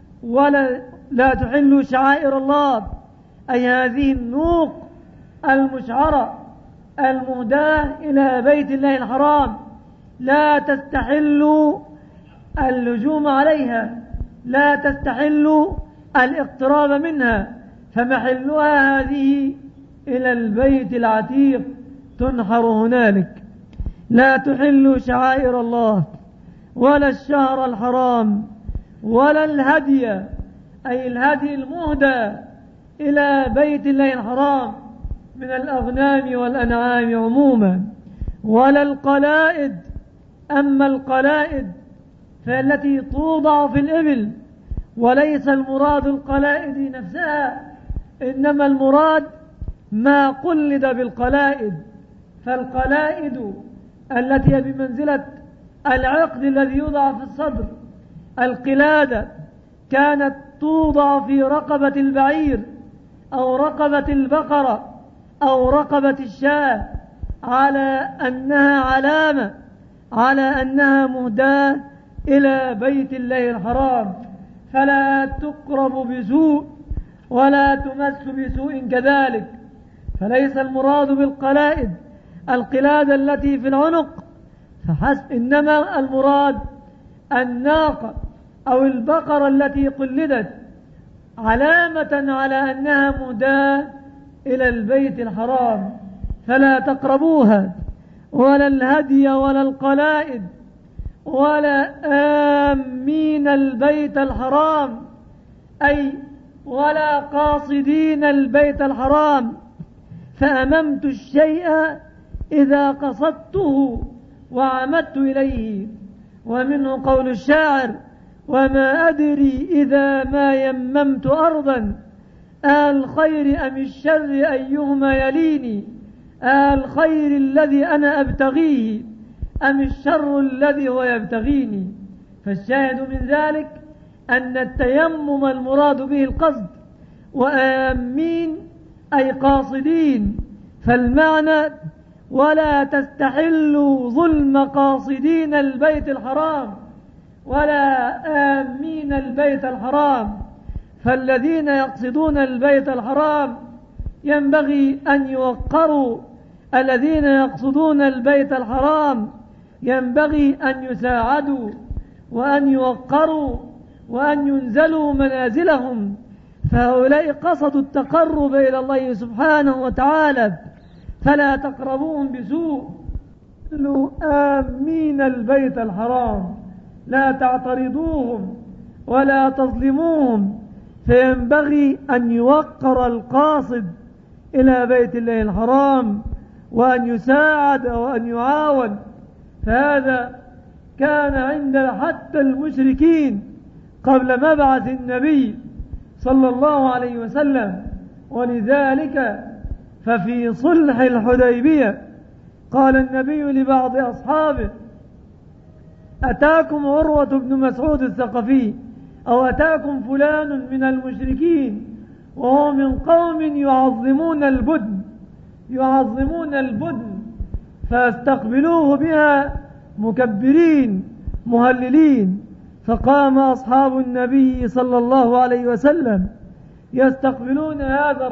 لا تحلوا شعائر الله، أي هذه النوق المشعرة المهداة إلى بيت الله الحرام، لا تستحلوا اللجوم عليها، لا تستحلوا الاقتراب منها، فمحلها هذه إلى البيت العتيق تنحر هنالك. لا تحلوا شعائر الله ولا الشهر الحرام ولا الهدي، أي الهدي المهدى إلى بيت الله الحرام من الأغنام والأنعام عموما، ولا القلائد. أما القلائد فالتي توضع في الإبل، وليس المراد القلائد نفسها، إنما المراد ما قلد بالقلائد. فالقلائد التي هي بمنزلة العقد الذي يوضع في الصدر، القلادة كانت توضع في رقبة البعير أو رقبة البقرة أو رقبة الشاة على أنها علامة على أنها مهداة إلى بيت الله الحرام، فلا تقرب بسوء ولا تمس بسوء كذلك. فليس المراد بالقلائد القلادة التي في العنق فحسب، إنما المراد الناقة أو البقرة التي قلدت علامة على أنها مهداة إلى البيت الحرام فلا تقربوها، ولا الهدي ولا القلائد ولا آمين البيت الحرام، أي ولا قاصدين البيت الحرام. فأممت الشيء إذا قصدته وعمدت إليه. ومنه قول الشاعر: وما أدري إذا ما يممت أرضا الخير أم الشر أيهما يليني، الخير الذي أنا أبتغيه أم الشر الذي هو يبتغيني. فالشاهد من ذلك أن التيمم المراد به القصد، وآمين أي قاصدين. فالمعنى: ولا تستحلوا ظلم قاصدين البيت الحرام ولا آمين البيت الحرام. فالذين يقصدون البيت الحرام ينبغي أن يوقروا، الذين يقصدون البيت الحرام ينبغي أن يساعدوا وأن يوقروا وأن ينزلوا منازلهم. فهؤلاء قصدوا التقرب إلى الله سبحانه وتعالى فلا تقربوهم بسوء. آمين البيت الحرام، لا تعترضوهم ولا تظلموهم. فينبغي أن يوقر القاصد إلى بيت الله الحرام وأن يساعد وأن يعاون. فهذا كان عند حتى المشركين قبل مبعث النبي صلى الله عليه وسلم. ولذلك ففي صلح الحديبية قال النبي لبعض أصحابه: أتاكم عروة بن مسعود الثقفي أو أتاكم فلان من المشركين وهو من قوم يعظمون البدن فاستقبلوه بها مكبرين مهللين. فقام أصحاب النبي صلى الله عليه وسلم يستقبلون هذا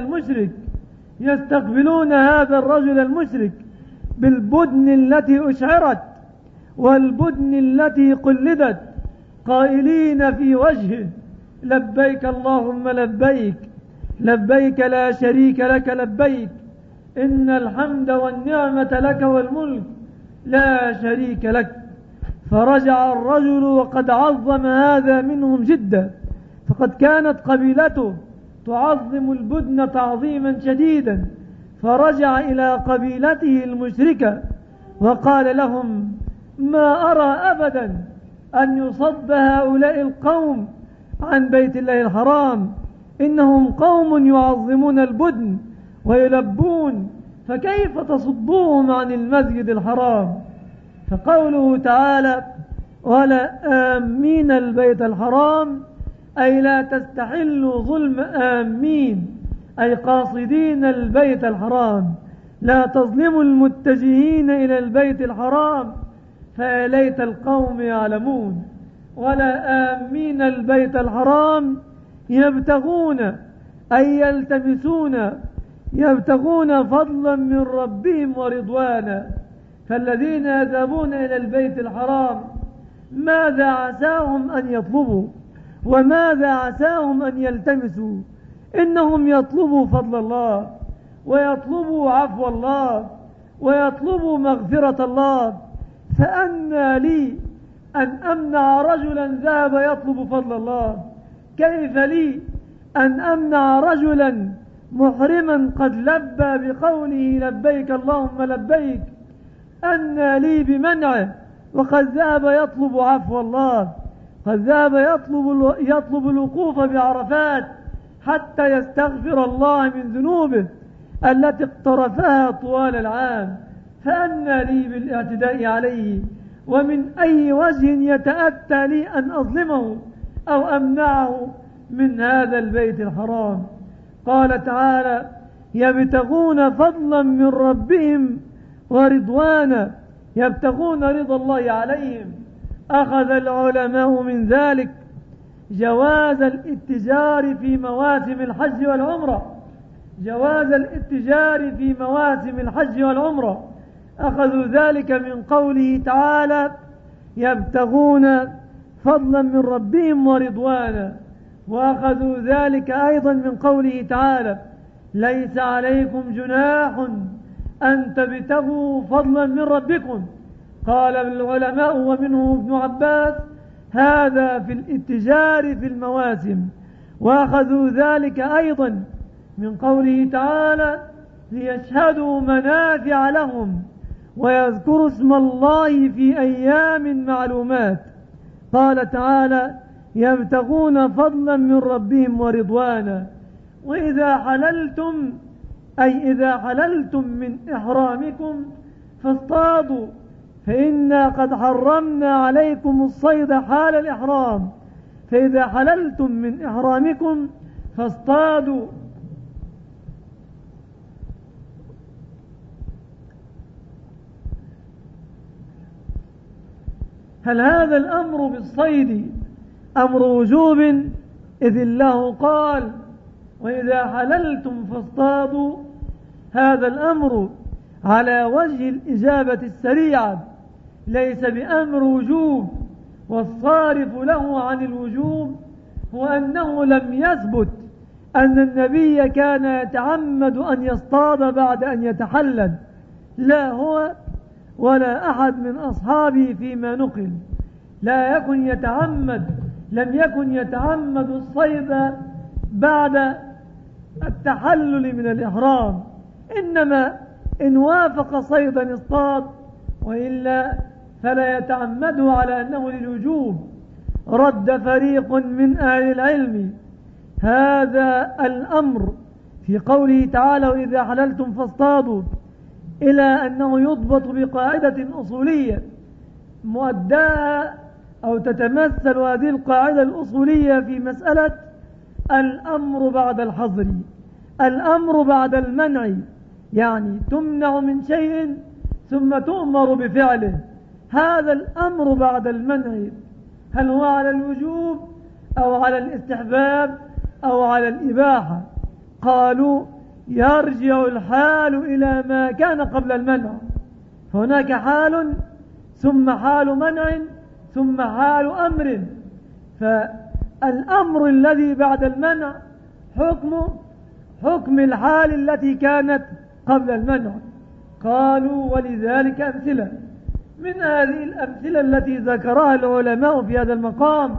الرجل المشرك بالبدن التي أشعرت والبدن التي قلدت، قائلين في وجهه: لبيك اللهم لبيك، لبيك لا شريك لك لبيك، إن الحمد والنعمة لك والملك لا شريك لك. فرجع الرجل وقد عظم هذا منهم جدا، فقد كانت قبيلته تعظم البدن تعظيما شديدا، فرجع إلى قبيلته المشركة وقال لهم: ما أرى أبدا أن يصد هؤلاء القوم عن بيت الله الحرام، إنهم قوم يعظمون البدن ويلبون، فكيف تصدوهم عن المسجد الحرام؟ فقوله تعالى: ولا آمين البيت الحرام، أي لا تستحلوا ظلم آمين، أي قاصدين البيت الحرام، لا تظلموا المتجهين إلى البيت الحرام، فليت القوم يعلمون. ولا آمين البيت الحرام يبتغون، أي يبتغون فضلا من ربهم ورضوانا. فالذين يذهبون إلى البيت الحرام ماذا عساهم أن يطلبوا وماذا عساهم أن يلتمسوا؟ إنهم يطلبوا فضل الله، ويطلبوا عفو الله، ويطلبوا مغفرة الله. فأنى لي أن أمنع رجلا ذهب يطلب فضل الله؟ كيف لي أن أمنع رجلا محرما قد لبى بقوله لبيك اللهم لبيك؟ أنى لي بمنعه وقد ذهب يطلب عفو الله، قد ذهب يطلب الوقوف بعرفات حتى يستغفر الله من ذنوبه التي اقترفها طوال العام. فأنى لي بالاعتداء عليه؟ ومن أي وجه يتأتى لي أن أظلمه أو أمنعه من هذا البيت الحرام؟ قال تعالى: يبتغون فضلا من ربهم ورضوانا، يبتغون رضا الله عليهم. أخذ العلماء من ذلك جواز الاتجار في مواسم الحج والعمرة، جواز الاتجار في مواسم الحج والعمرة. أخذوا ذلك من قوله تعالى: يبتغون فضلا من ربهم ورضوانا. وأخذوا ذلك أيضا من قوله تعالى: ليس عليكم جناح أن تبتغوا فضلا من ربكم. قال العلماء ومنه ابن عباس: هذا في الاتجار في المواسم. وأخذوا ذلك أيضا من قوله تعالى: ليشهدوا منافع لهم ويذكروا اسم الله في أيام معلومات. قال تعالى: يبتغون فضلا من ربهم ورضوانا. وإذا حللتم، أي إذا حللتم من إحرامكم فاصطادوا، فإنا قد حرمنا عليكم الصيد حال الإحرام، فإذا حللتم من إحرامكم فاصطادوا. هل هذا الأمر بالصيد أمر وجوب؟ إذ الله قال: وإذا حللتم فاصطادوا. هذا الأمر على وجه الإجابة السريعة، ليس بأمر وجوب. والصارف له عن الوجوب هو أنه لم يثبت أن النبي كان يتعمد أن يصطاد بعد أن يتحلل، لا هو ولا أحد من أصحابه فيما نقل. لم يكن يتعمد الصيد بعد التحلل من الإحرام، إنما إن وافق صيدا اصطاد، وإلا فلا يتعمده على أنه للوجوب. رد فريق من أهل العلم هذا الأمر في قوله تعالى: وإذا حللتم فاصطادوا، إلى أنه يضبط بقاعدة أصولية مؤداها أو تتمثل هذه القاعدة الأصولية في مسألة الأمر بعد الحظر، الأمر بعد المنع، يعني تمنع من شيء ثم تؤمر بفعله. هذا الأمر بعد المنع هل هو على الوجوب أو على الاستحباب أو على الإباحة؟ قالوا يرجع الحال إلى ما كان قبل المنع، فهناك حال ثم حال منع ثم حال أمر، فالأمر الذي بعد المنع حكم الحال التي كانت قبل المنع. قالوا ولذلك أمثلة، من هذه الأمثلة التي ذكرها العلماء في هذا المقام،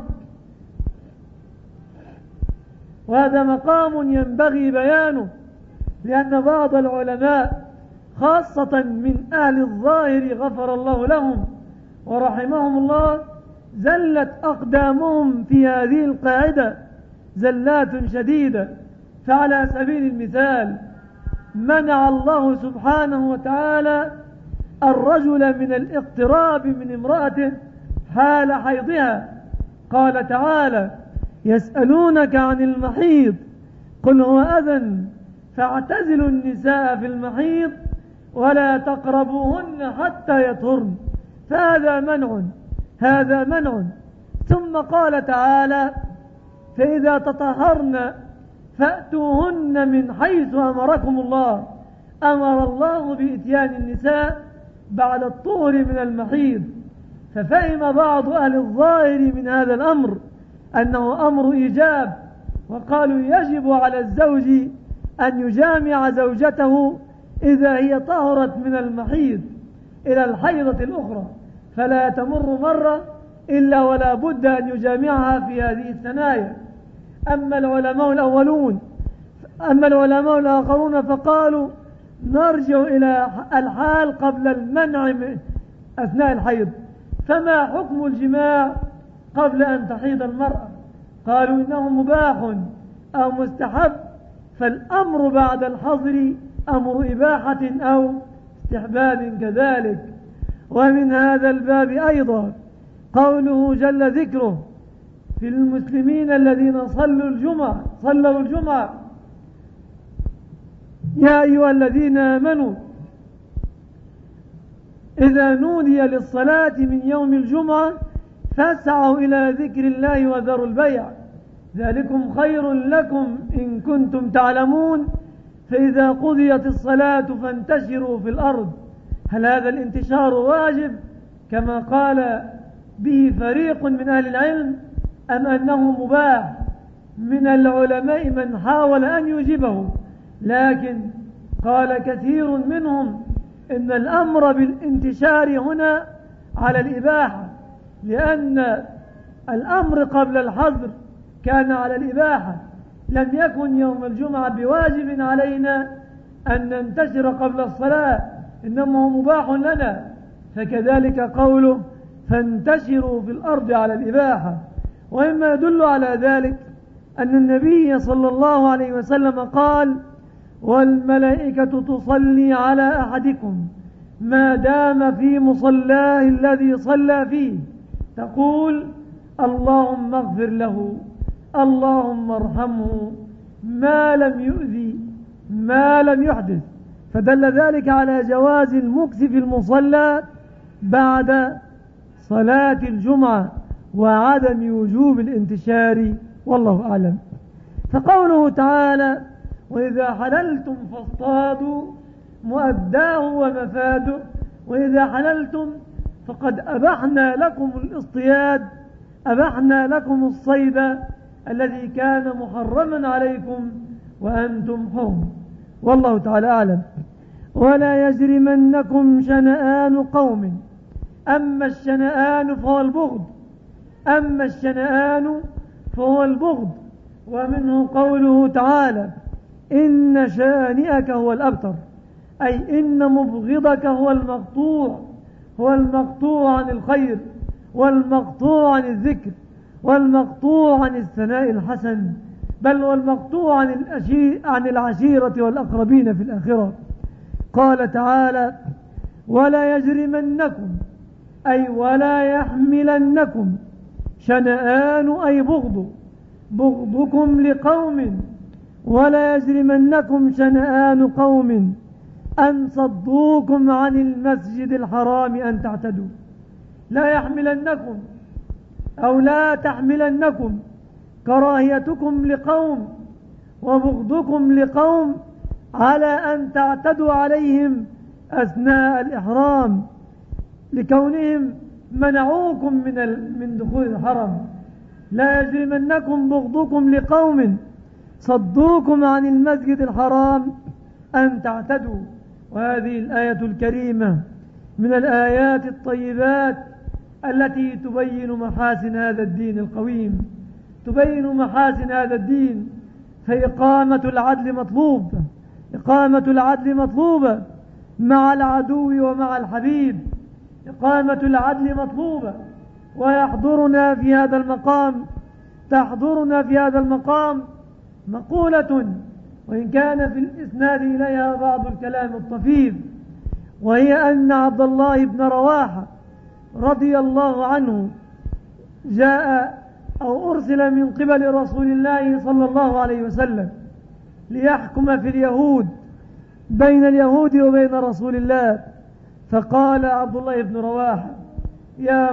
وهذا مقام ينبغي بيانه، لأن بعض العلماء خاصة من أهل الظاهر غفر الله لهم ورحمهم الله زلت أقدامهم في هذه القاعدة زلات شديدة. فعلى سبيل المثال منع الله سبحانه وتعالى الرجل من الاقتراب من امرأته حال حيضها. قال تعالى يسألونك عن المحيض قل هو أذى فاعتزلوا النساء في المحيض ولا تقربوهن حتى يطهرن، فهذا منع، هذا منع. ثم قال تعالى فإذا تطهرن فأتوهن من حيث أمركم الله. أمر الله بإتيان النساء بعد الطهر من المحيض. ففهم بعض أهل الظاهر من هذا الأمر أنه أمر إيجاب، وقالوا يجب على الزوج أن يجامع زوجته إذا هي طهرت من المحيض إلى الحيضة الأخرى، فلا تمر مرة إلا ولا بد أن يجامعها في هذه الثنايا. أما العلماء الآخرون فقالوا نرجع إلى الحال قبل المنع أثناء الحيض. فما حكم الجماع قبل أن تحيض المرأة؟ قالوا إنه مباح أو مستحب، فالأمر بعد الحظر أمر إباحة أو استحباب كذلك. ومن هذا الباب أيضا قوله جل ذكره في المسلمين الذين صلوا الجمعة يا أيها الذين آمنوا إذا نودي للصلاة من يوم الجمعة فاسعوا إلى ذكر الله وذروا البيع ذلكم خير لكم إن كنتم تعلمون فإذا قضيت الصلاة فانتشروا في الأرض. هل هذا الانتشار واجب كما قال به فريق من أهل العلم أم أنه مباح؟ من العلماء من حاول أن يجيبه، لكن قال كثير منهم إن الأمر بالانتشار هنا على الإباحة، لأن الأمر قبل الحظر كان على الإباحة، لم يكن يوم الجمعة بواجب علينا أن ننتشر قبل الصلاة، إنما هو مباح لنا. فكذلك قوله فانتشروا في الأرض على الإباحة. وإما يدل على ذلك أن النبي صلى الله عليه وسلم قال والملائكة تصلي على أحدكم ما دام في مصلاه الذي صلى فيه تقول اللهم اغفر له اللهم ارحمه ما لم يؤذي ما لم يحدث. فدل ذلك على جواز المكث في المصلى بعد صلاة الجمعة وعدم وجوب الانتشار، والله أعلم. فقوله تعالى وإذا حللتم فاصطادوا مؤداه ومفاده، وإذا حللتم فقد أبحنا لكم الاصطياد، أبحنا لكم الصيد الذي كان محرما عليكم وأنتم حرم، والله تعالى أعلم. ولا يجرمنكم شنآن قوم، أما الشنآن فهو البغض، ومنه قوله تعالى إن شانئك هو الأبتر، أي إن مبغضك هو المقطوع عن الخير والمقطوع عن الذكر والمقطوع عن الثناء الحسن، بل والمقطوع عن العشيرة والأقربين في الآخرة. قال تعالى ولا يجرمنكم أي ولا يحملنكم شنآن أي بغضكم لقوم ولا يجرمنكم شنآن قوم أن صدوكم عن المسجد الحرام أن تعتدوا. لا تحملنكم كراهيتكم لقوم وبغضكم لقوم على أن تعتدوا عليهم أثناء الإحرام لكونهم منعوكم من دخول الحرم. لا يجرمنكم بغضكم لقوم صدوكم عن المسجد الحرام أن تعتدوا. وهذه الآية الكريمة من الآيات الطيبات التي تبين محاسن هذا الدين القويم، تبين محاسن هذا الدين. فإقامة العدل مطلوبة مع العدو ومع الحبيب. إقامة العدل مطلوبة. ويحضرنا في هذا المقام مقولة وإن كان في الإسناد إليها بعض الكلام الطفيف، وهي أن عبد الله بن رواحة رضي الله عنه جاء أو أرسل من قبل رسول الله صلى الله عليه وسلم ليحكم في اليهود بين اليهود وبين رسول الله. فقال عبد الله بن رواحة: يا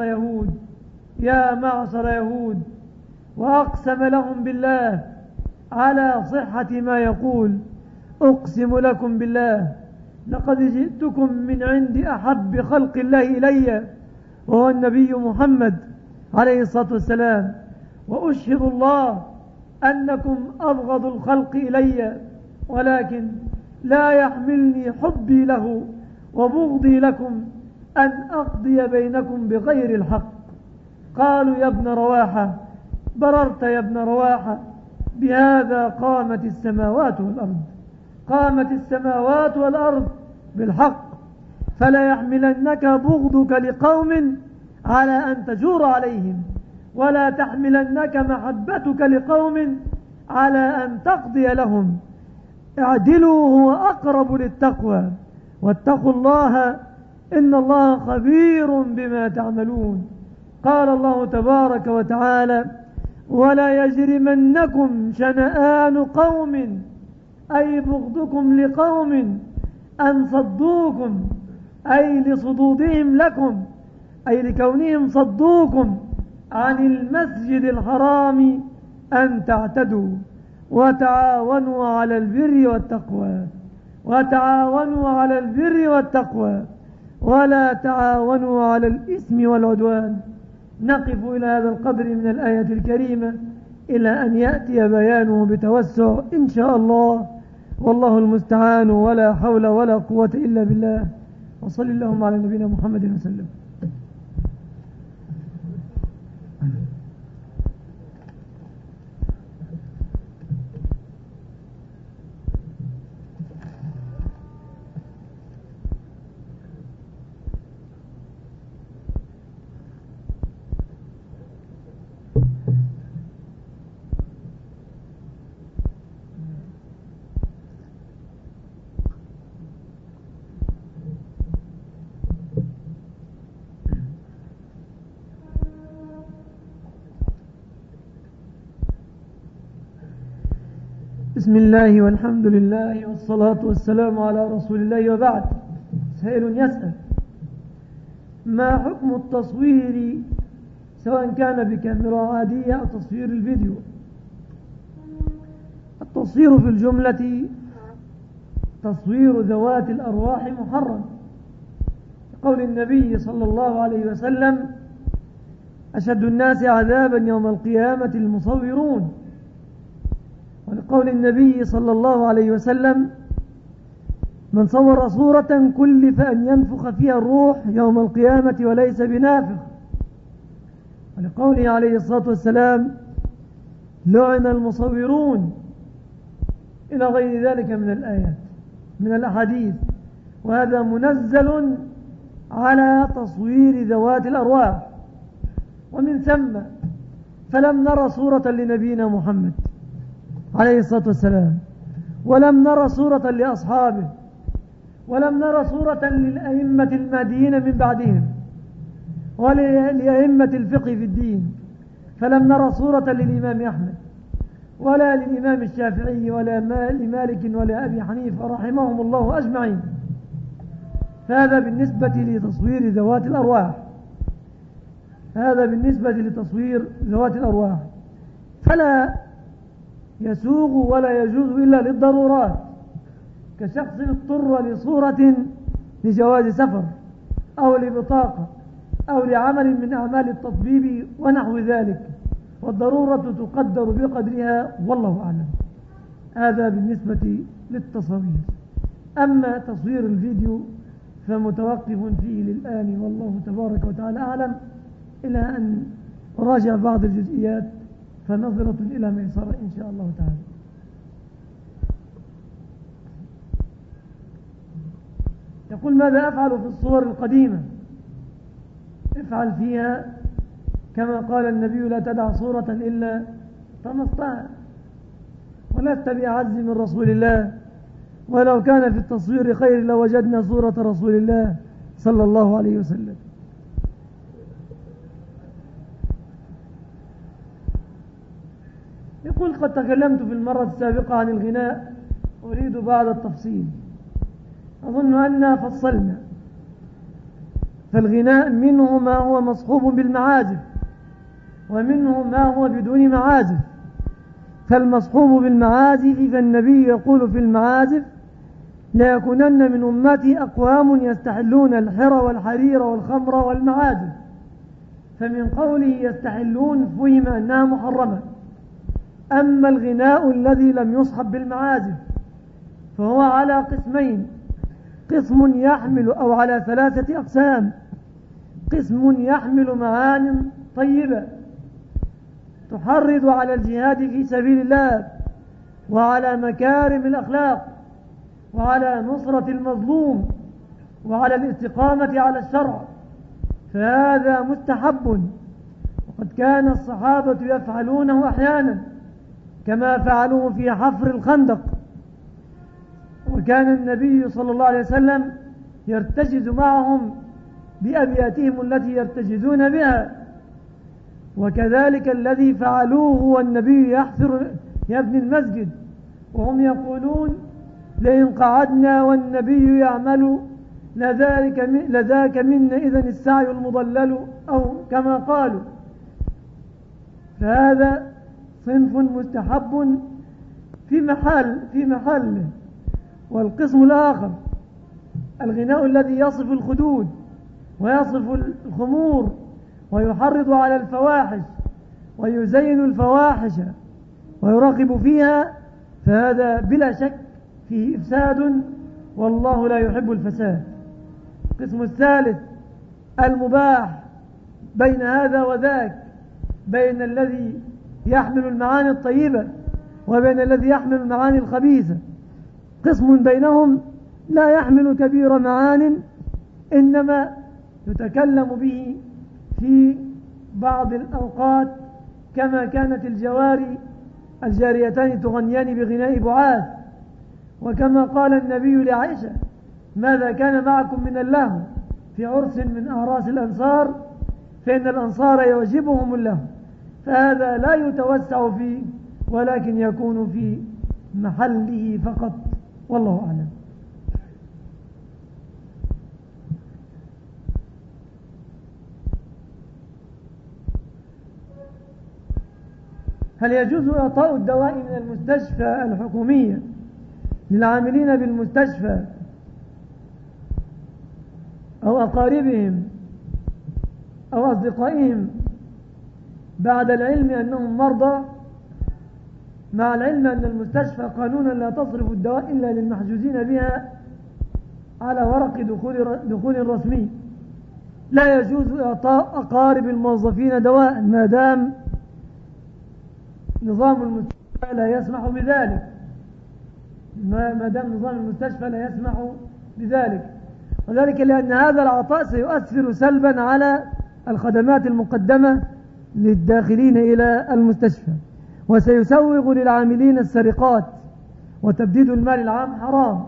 معشر يهود، وأقسم لهم بالله على صحة ما يقول: أقسم لكم بالله لقد جئتكم من عند أحب خلق الله إلي وهو النبي محمد عليه الصلاة والسلام، وأشهد الله أنكم أبغض الخلق إلي، ولكن لا يحملني حبي له وبغضي لكم أن أقضي بينكم بغير الحق. قالوا: يا ابن رواحة، بررت يا ابن رواحة، بهذا قامت السماوات والأرض بالحق، فلا يحملنك بغضك لقوم على أن تجور عليهم، ولا تحملنك محبتك لقوم على أن تقضي لهم. اعدلوا هو أقرب للتقوى، واتقوا الله إن الله خبير بما تعملون. قال الله تبارك وتعالى: ولا يجرمنكم شنآن قوم أي بغضكم لقوم أن صدوكم، أي لصدودهم لكم، أي لكونهم صدوكم عن المسجد الحرام أن تعتدوا. وتعاونوا على البر والتقوى ولا تعاونوا على الإثم والعدوان. نقف إلى هذا القدر من الآية الكريمة إلى أن يأتي بيانه بتوسع إن شاء الله، والله المستعان، ولا حول ولا قوة إلا بالله. وصل اللهم على نبينا محمد وسلم. بسم الله والحمد لله والصلاة والسلام على رسول الله، وبعد. سائل يسأل: ما حكم التصوير سواء كان بكاميرا عادية أو تصوير الفيديو؟ التصوير في الجملة تصوير ذوات الأرواح محرم، قول النبي صلى الله عليه وسلم: أشد الناس عذابا يوم القيامة المصورون. ولقول النبي صلى الله عليه وسلم: من صور صورة كلف أن ينفخ فيها الروح يوم القيامة وليس بنافخ. ولقوله عليه الصلاة والسلام: لعن المصورون، إلى غير ذلك من الآيات من الأحاديث. وهذا منزل على تصوير ذوات الأرواح. ومن ثم فلم نرى صورة لنبينا محمد عليه الصلاة والسلام، ولم نرى صورة لأصحابه، ولم نرى صورة للأئمة المهديين من بعدهم، ولأئمة الفقه في الدين، فلم نرى صورة للإمام أحمد ولا للإمام الشافعي ولا لمالك ولا أبي حنيفة رحمهم الله أجمعين. فهذا بالنسبة لتصوير ذوات الأرواح، هذا بالنسبة لتصوير ذوات الأرواح، فلا يسوغ ولا يجوز إلا للضرورات، كشخص اضطر لصورة لجواز سفر أو لبطاقة أو لعمل من أعمال التطبيب ونحو ذلك، والضرورة تقدر بقدرها والله أعلم. هذا بالنسبة للتصوير. أما تصوير الفيديو فمتوقف فيه للآن والله تبارك وتعالى أعلم، إلى أن أراجع بعض الجزئيات، فنظرة إلى ميسرة إن شاء الله تعالى. يقول: ماذا أفعل في الصور القديمة؟ افعل فيها كما قال النبي: لا تدع صورة إلا طمستها، ولست بأعز من رسول الله، ولو كان في التصوير خير لوجدنا صورة رسول الله صلى الله عليه وسلم. يقول: قد تكلمت في المرة السابقة عن الغناء، أريد بعض التفصيل. أظن أننا فصلنا. فالغناء منه ما هو مصحوب بالمعازف، ومنه ما هو بدون معازف. فالمصحوب بالمعازف فالنبي يقول في المعازف: لا يكونن من أمتي أقوام يستحلون الحر والحرير والخمر والمعازف. فمن قوله يستحلون فهم أنها محرمة. أما الغناء الذي لم يصحب بالمعازف فهو على قسمين: قسم يحمل، أو على 3 أقسام: قسم يحمل معان طيبة تحرض على الجهاد في سبيل الله، وعلى مكارم الأخلاق، وعلى نصرة المظلوم، وعلى الاستقامة على الشرع، فهذا مستحب، وقد كان الصحابة يفعلونه أحيانا، كما فعلوه في حفر الخندق، وكان النبي صلى الله عليه وسلم يرتجز معهم بأبياتهم التي يرتجزون بها. وكذلك الذي فعلوه والنبي يبني المسجد، وهم يقولون: لئن قعدنا والنبي يعمل لذاك منا إذن السعي المضلل، أو كما قالوا. فهذا صنف مستحب في محله. والقسم الآخر الغناء الذي يصف الخدود ويصف الخمور ويحرض على الفواحش ويزين الفواحش ويراقب فيها، فهذا بلا شك فيه إفساد، والله لا يحب الفساد. القسم الثالث المباح بين هذا وذاك، بين الذي يحمل المعاني الطيبة وبين الذي يحمل المعاني الخبيثة. قسم بينهم لا يحمل كبير معان، إنما يتكلم به في بعض الأوقات، كما كانت الجاريتان تغنيان بغناء بعاث، وكما قال النبي لعائشة: ماذا كان معكم من اللهو في عرس من أعراس الأنصار، فإن الأنصار يعجبهم اللهو. فهذا لا يتوسع فيه، ولكن يكون في محله فقط، والله أعلم. هل يجوز إعطاء الدواء من المستشفى الحكومية للعاملين بالمستشفى أو أقاربهم أو أصدقائهم بعد العلم أنهم مرضى، مع العلم أن المستشفى قانونا لا تصرف الدواء إلا للمحجوزين بها على ورق دخول رسمي؟ لا يجوز إعطاء أقارب الموظفين دواء ما دام نظام المستشفى لا يسمح بذلك، ما دام نظام المستشفى لا يسمح بذلك، وذلك لأن هذا العطاء سيؤثر سلبا على الخدمات المقدمة للداخلين إلى المستشفى، وسيسوغ للعاملين السرقات، وتبديد المال العام حرام.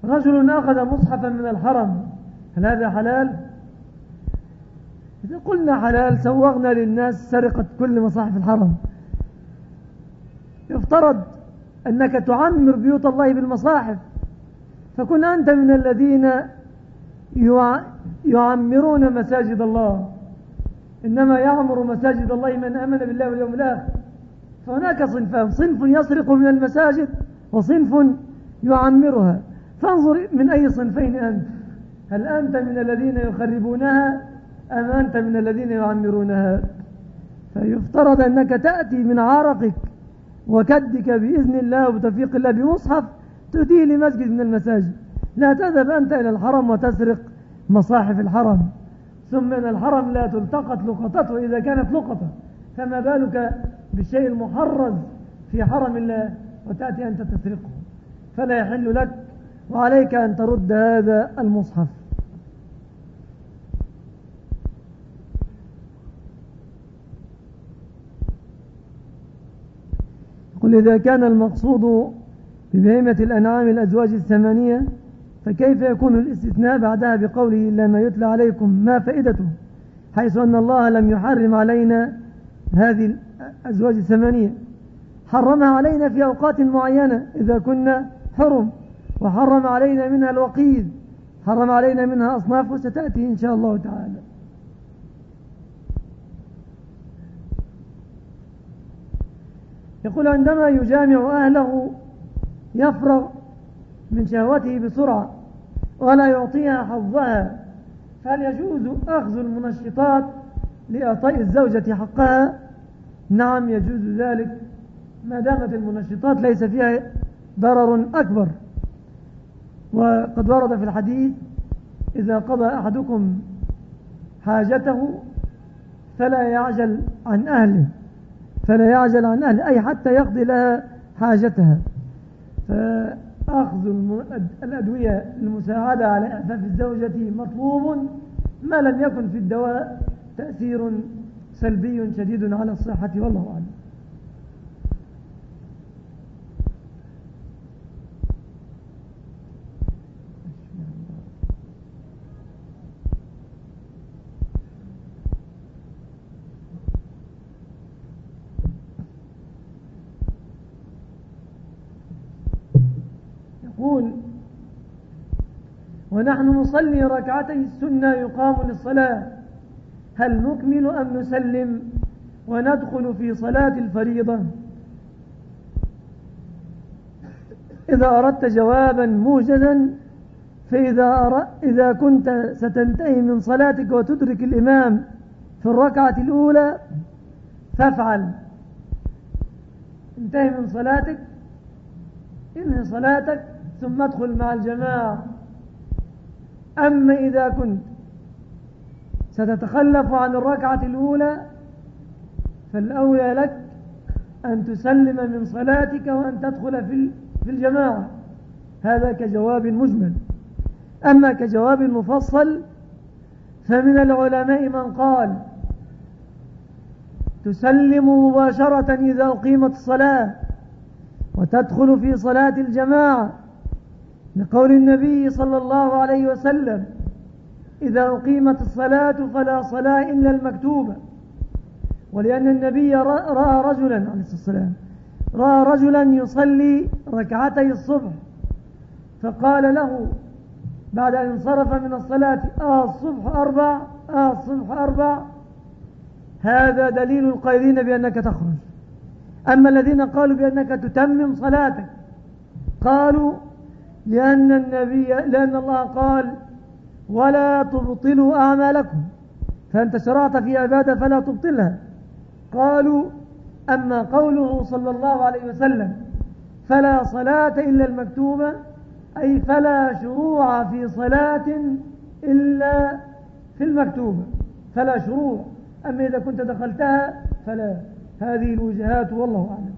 رجل أخذ مصحفا من الحرم، هل هذا حلال؟ إذا قلنا حلال سوغنا للناس سرقة كل مصاحف الحرم. يفترض أنك تعمر بيوت الله بالمصاحف، فكن أنت من الذين يعمرون مساجد الله. إنما يعمر مساجد الله من آمن بالله واليوم الآخر. فهناك صنفان: صنف يسرق من المساجد وصنف يعمرها. فانظر من أي صنفين أنت، هل أنت من الذين يخربونها أم أنت من الذين يعمرونها؟ فيفترض أنك تأتي من عرقك وكدك بإذن الله وبتوفيق الله بمصحف تؤتيه لمسجد من المساجد. لا تذهب أنت إلى الحرم وتسرق مصاحف الحرم، ثم من الحرم لا تلتقط لقطته إذا كانت لقطة، فما بالك بالشيء المحرز في حرم الله وتأتي أنت تسرقه؟ فلا يحل لك، وعليك أن ترد هذا المصحف. قل إذا كان المقصود ببهيمة الأنعام الأزواج الثمانية فكيف يكون الاستثناء بعدها بقوله إلا ما يتلى عليكم؟ ما فائدته، حيث أن الله لم يحرم علينا هذه الأزواج الثمانية، حرمها علينا في أوقات معينة إذا كنا حرم، وحرم علينا منها الوقيد، حرم علينا منها أصناف، وستأتي إن شاء الله تعالى. يقول عندما يجامع أهله يفرغ من شهوته بسرعة ولا يعطيها حظها، فهل يجوز أخذ المنشطات لإعطاء الزوجة حقها؟ نعم يجوز ذلك، ما دامت المنشطات ليس فيها ضرر أكبر. وقد ورد في الحديث: إذا قضى أحدكم حاجته فلا يعجل عن أهله، أي حتى يقضي لها حاجتها. فأخذ الأدوية المساعدة على إعفاف الزوجة مطلوب ما لم يكن في الدواء تأثير سلبي شديد على الصحة، والله أعلم. يقول: ونحن نصلي ركعتي السنة يقام للصلاة، هل نكمل أم نسلم وندخل في صلاة الفريضة؟ إذا أردت جوابا موجزا، فإذا كنت ستنتهي من صلاتك وتدرك الإمام في الركعة الأولى فافعل، انتهي من صلاتك، انهي صلاتك ثم ادخل مع الجماعة. أما إذا كنت ستتخلف عن الركعة الأولى فالأولى لك أن تسلم من صلاتك وأن تدخل في الجماعة. هذا كجواب مجمل. أما كجواب مفصل فمن العلماء من قال تسلم مباشرة إذا أقيمت الصلاة وتدخل في صلاة الجماعة، لقول النبي صلى الله عليه وسلم: إذا أقيمت الصلاة فلا صلاة إلا المكتوبة. ولأن النبي رأى رجلا عليه الصلاة والسلام يصلي ركعتي الصبح، فقال له بعد أن انصرف من الصلاة: الصبح أربع. هذا دليل القائلين بأنك تخرج. أما الذين قالوا بأنك تتمم صلاتك قالوا لأن الله قال: ولا تبطلوا أعمالكم، فأنت شرعت في عبادة فلا تبطلها. قالوا: أما قوله صلى الله عليه وسلم: فلا صلاة إلا المكتوبة، أي فلا شروع في صلاة إلا في المكتوبة، فلا شروع. أما إذا كنت دخلتها فلا. هذه الوجهات والله أعلم.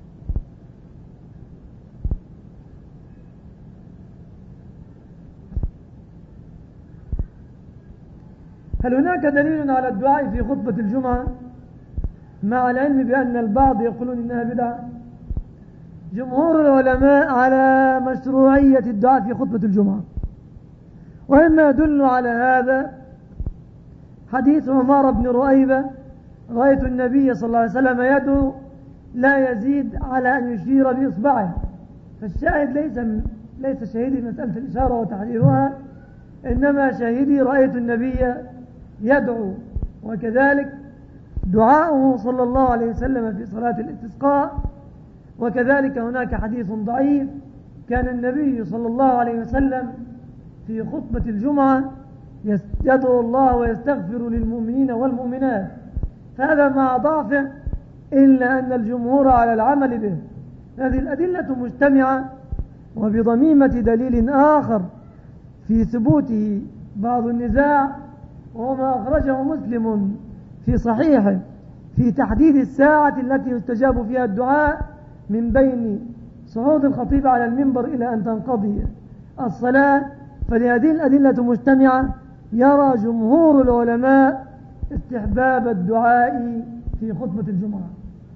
هل هناك دليل على الدعاء في خطبة الجمعة مع العلم بأن البعض يقولون إنها بدعة؟ جمهور العلماء على مشروعية الدعاء في خطبة الجمعة، وإما يدل على هذا حديث عمار بن رؤيبة: رأيت النبي صلى الله عليه وسلم يدعو لا يزيد على أن يشير بإصبعه. فالشاهد ليس شاهدي مسألة الإشارة وتحريرها، إنما شاهدي رأيت النبي يدعو. وكذلك دعاؤه صلى الله عليه وسلم في صلاة الاستسقاء. وكذلك هناك حديث ضعيف: كان النبي صلى الله عليه وسلم في خطبة الجمعة يدعو الله ويستغفر للمؤمنين والمؤمنات. فهذا مع ضعفه إلا أن الجمهور على العمل به. هذه الأدلة مجتمعة، وبضميمة دليل آخر في ثبوته بعض النزاع، وهو ما أخرجه مسلم في صحيحه في تحديد الساعة التي يستجاب فيها الدعاء من بين صعود الخطيب على المنبر إلى أن تنقضي الصلاة. فلهذه الأدلة مجتمعة يرى جمهور العلماء استحباب الدعاء في خطبة الجمعة.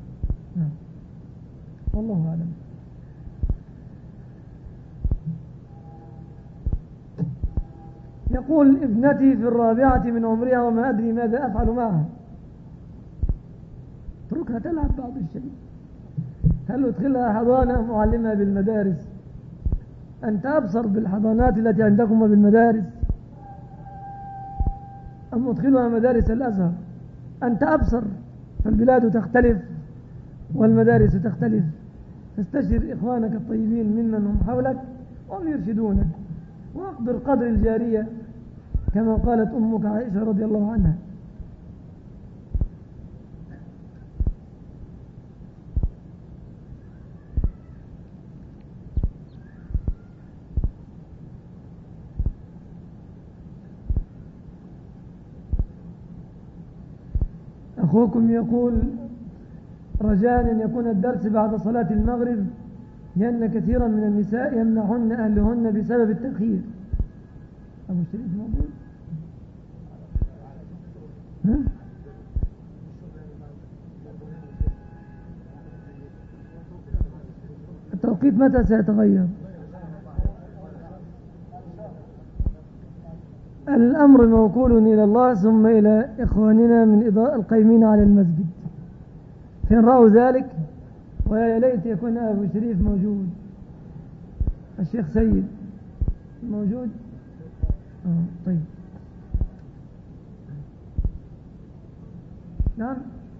والله أعلم. يقول: ابنتي في الرابعة من عمرها وما أدري ماذا أفعل معها. اتركها تلعب بعض الشيء. هل أدخلها حضانة أم أعلمها بالمدارس؟ أنت أبصر بالحضانات التي عندكم وبالمدارس، أم أدخلها مدارس الأزهر؟ أنت أبصر، فالبلاد تختلف والمدارس تختلف. فاستشر إخوانك الطيبين ممن هم حولك وهم يرشدونك، واقدر قدر الجارية كما قالت أمك عائشة رضي الله عنها. أخوكم يقول: رجاء أن يكون الدرس بعد صلاة المغرب، لأن كثيرا من النساء يمنعهن أهلهن بسبب التأخير. أبو شريف موجود؟ التوقيت متى سيتغير؟ الأمر موكول إلى الله ثم إلى إخواننا من القيمين على المسجد، فإن رأوا ذلك. ويا ليت يكون أبو شريف موجود. الشيخ سيد موجود؟ طيب، نعم،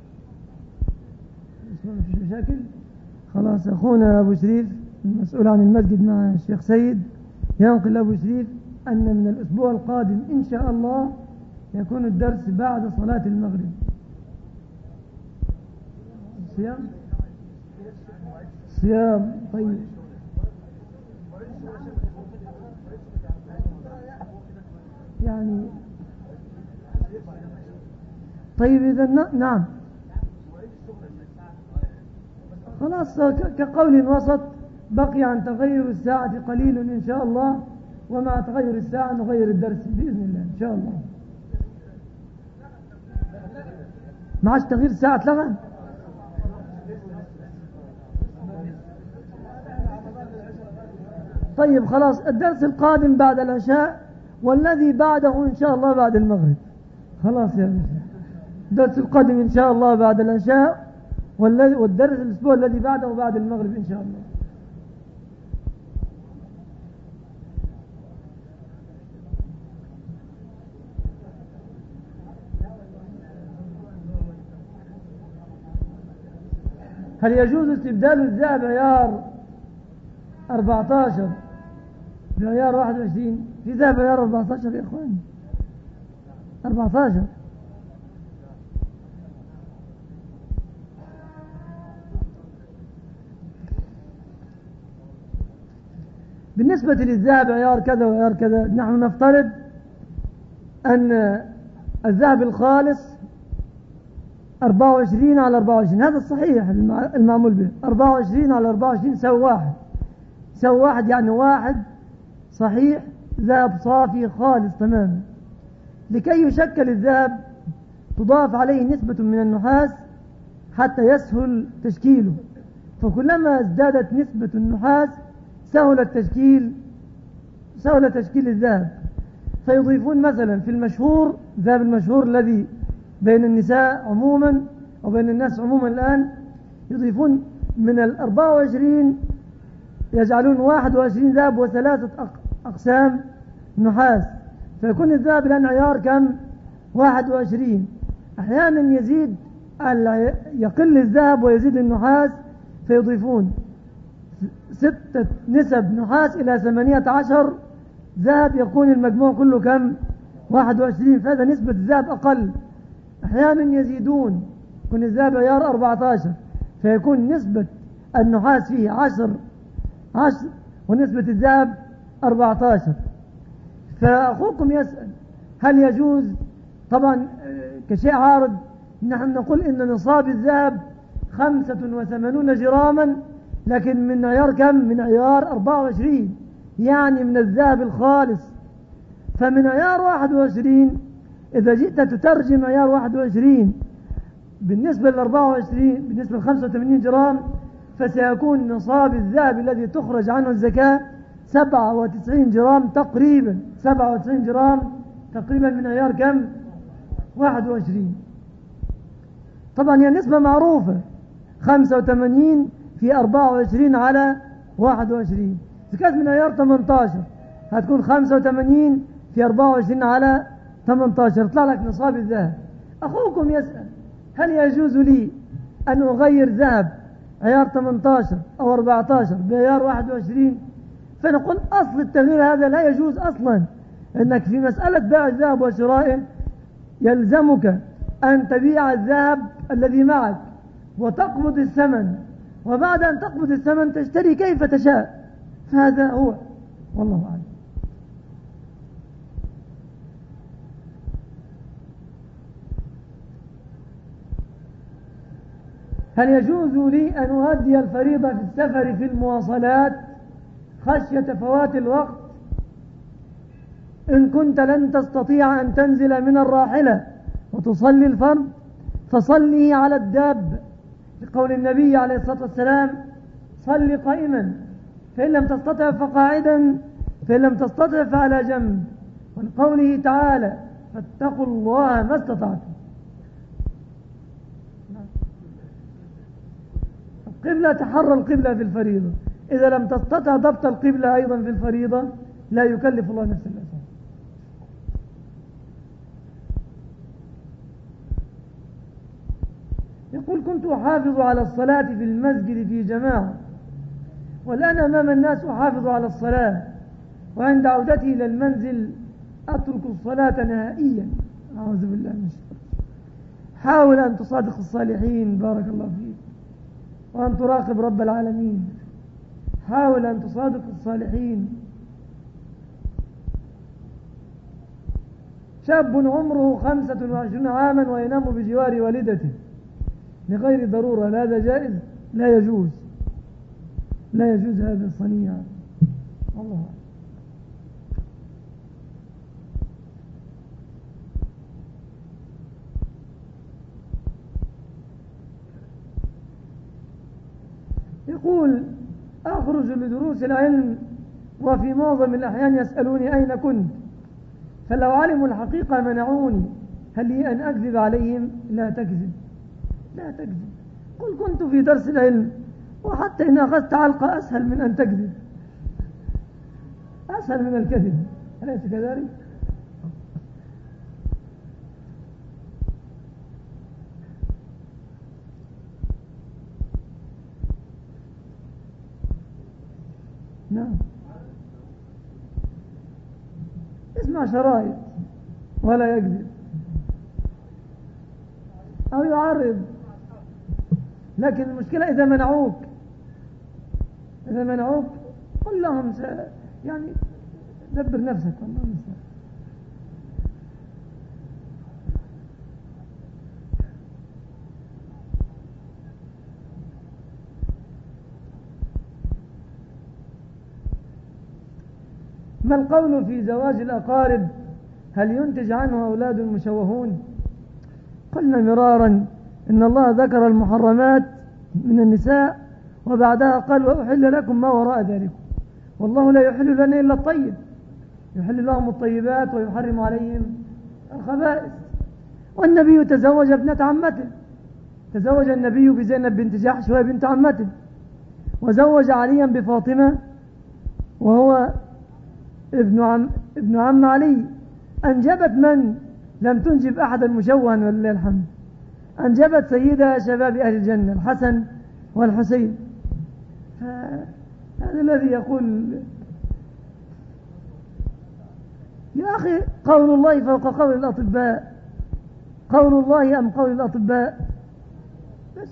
ما فيش مشاكل. خلاص، أخونا أبو شريف المسؤول عن المسجد مع الشيخ سيد ينقل أبو شريف أن من الأسبوع القادم إن شاء الله يكون الدرس بعد صلاة المغرب. صيام. طيب، يعني طيب إذا نعم، خلاص، كقول وسط. بقي عن تغير الساعة قليل إن شاء الله، ومع تغير الساعة نغير الدرس بإذن الله إن شاء الله. ما عادش تغيير الساعة اتلغى. طيب خلاص، الدرس القادم بعد العشاء، والذي بعده إن شاء الله بعد المغرب. خلاص يا باشا، الدرس القادم إن شاء الله بعد العشاء، والدرس الأسبوع الذي بعده بعد المغرب إن شاء الله. هل يجوز استبدال الذهب عيار 14 بعيار 21؟ في ذهب عيار 14 يا إخواني، 14. بالنسبة للذهب عيار كذا وعيار كذا، نحن نفترض أن الذهب الخالص 24 على 24، هذا الصحيح المعمول به. 24 على 24 سوى واحد، سوى واحد، يعني واحد صحيح ذهب صافي خالص تماما. لكي يشكل الذهب تضاف عليه نسبة من النحاس حتى يسهل تشكيله، فكلما ازدادت نسبة النحاس سهل تشكيل الذهب. فيضيفون مثلا في المشهور، ذهب المشهور الذي بين النساء عموما وبين الناس عموما الآن، يضيفون من 24 يجعلون 21 ذهب و3 أقسام نحاس، فيكون الذهب الآن عيار كم؟ 21. أحيانا يقل الذهب ويزيد النحاس، فيضيفون 6 نسب نحاس إلى 18 ذهب، يكون المجموع كله كم؟ 21. فهذا نسبة الذهب أقل. أحيانا يزيدون، يكون الذهب عيار 14 فيكون نسبة النحاس فيه 10 ونسبة الذهب 14. فأخوكم يسأل هل يجوز؟ طبعا كشيء عارض نحن نقول إن نصاب الذهب 85 جراما، لكن من عيار كم؟ من عيار 24، يعني من الذهب الخالص. فمن عيار 21 إذا جئت تترجم عيار 21 بالنسبة ل 24 بالنسبة ل 85 جرام، فسيكون نصاب الذهب الذي تخرج عنه الزكاة 97 جرام تقريبا، 97 جرام تقريبا من عيار كم؟ 21. طبعا هي نسبة معروفة، 85 في 24 على 21. إذا كانت من عيار 18 هتكون 85 في 24 على 18، يطلع لك نصاب الذهب. أخوكم يسأل هل يجوز لي أن أغير ذهب عيار 18 أو 14 بعيار 21؟ فنقول أصل التغيير هذا لا يجوز أصلا، إنك في مسألة بيع الذهب وشرائه يلزمك أن تبيع الذهب الذي معك وتقبض الثمن، وبعد أن تقبض الثمن تشتري كيف تشاء. فهذا هو، والله أعلم. هل يجوز لي أن أؤدي الفريضة في السفر في المواصلات خشية فوات الوقت؟ إن كنت لن تستطيع أن تنزل من الراحلة وتصلي الفرض فصلي على الداب، لقول النبي عليه الصلاة والسلام صل قائما، فإن لم تستطع فقاعدا، فإن لم تستطع فعلى جنب، ولقوله تعالى فاتقوا الله ما استطعتم. القبلة، تحرى القبلة في الفريضة، إذا لم تستطع ضبط القبلة أيضا في الفريضة لا يكلف الله نفسا إلا وسعها. يقول كنت أحافظ على الصلاة في المسجد في جماعة، والآن أمام الناس أحافظ على الصلاة، وعند عودتي إلى المنزل أترك الصلاة نهائيا. أعوذ بالله من الشيطان. حاول أن تصادق الصالحين، بارك الله فيك، وأن تراقب رب العالمين. حاول أن تصادق الصالحين. شاب عمره 25 عاما وينام بجوار والدته لغير ضرورة، هذا جائز؟ لا يجوز، لا يجوز هذا الصنيع. الله. يقول أخرج لدروس العلم وفي معظم الأحيان يسألوني أين كنت، فلو علموا الحقيقة منعوني، هل لي أن أكذب عليهم؟ لا تكذب، لا تكذب. قل كنت في درس العلم، وحتى إن أخذت علقة أسهل من أن تكذب، أسهل من الكذب، أليس كذلك؟ نعم. اسمع شرائط ولا يكذب أو يعرض، لكن المشكلة إذا منعوك قل لهم يعني دبر نفسك. والله المستعان. ما القول في زواج الأقارب؟ هل ينتج عنه أولاد مشوهون؟ قلنا مرارا إن الله ذكر المحرمات من النساء وبعدها قال وأحل لكم ما وراء ذلك. والله لا يحل لنا إلا الطيب، يحل لهم الطيبات ويحرم عليهم الخبائث. والنبي تزوج ابنة عمته، تزوج النبي بزينب بنت جحش وهي بنت عمته، وزوج عليا بفاطمة وهو ابن عم علي. أنجبت من لم تنجب أحدا مشوها ولله الحمد، أنجبت سيدة شباب أهل الجنة الحسن والحسين. هذا الذي يقول يا أخي قول الله فوق قول الأطباء، قول الله أم قول الأطباء؟ بس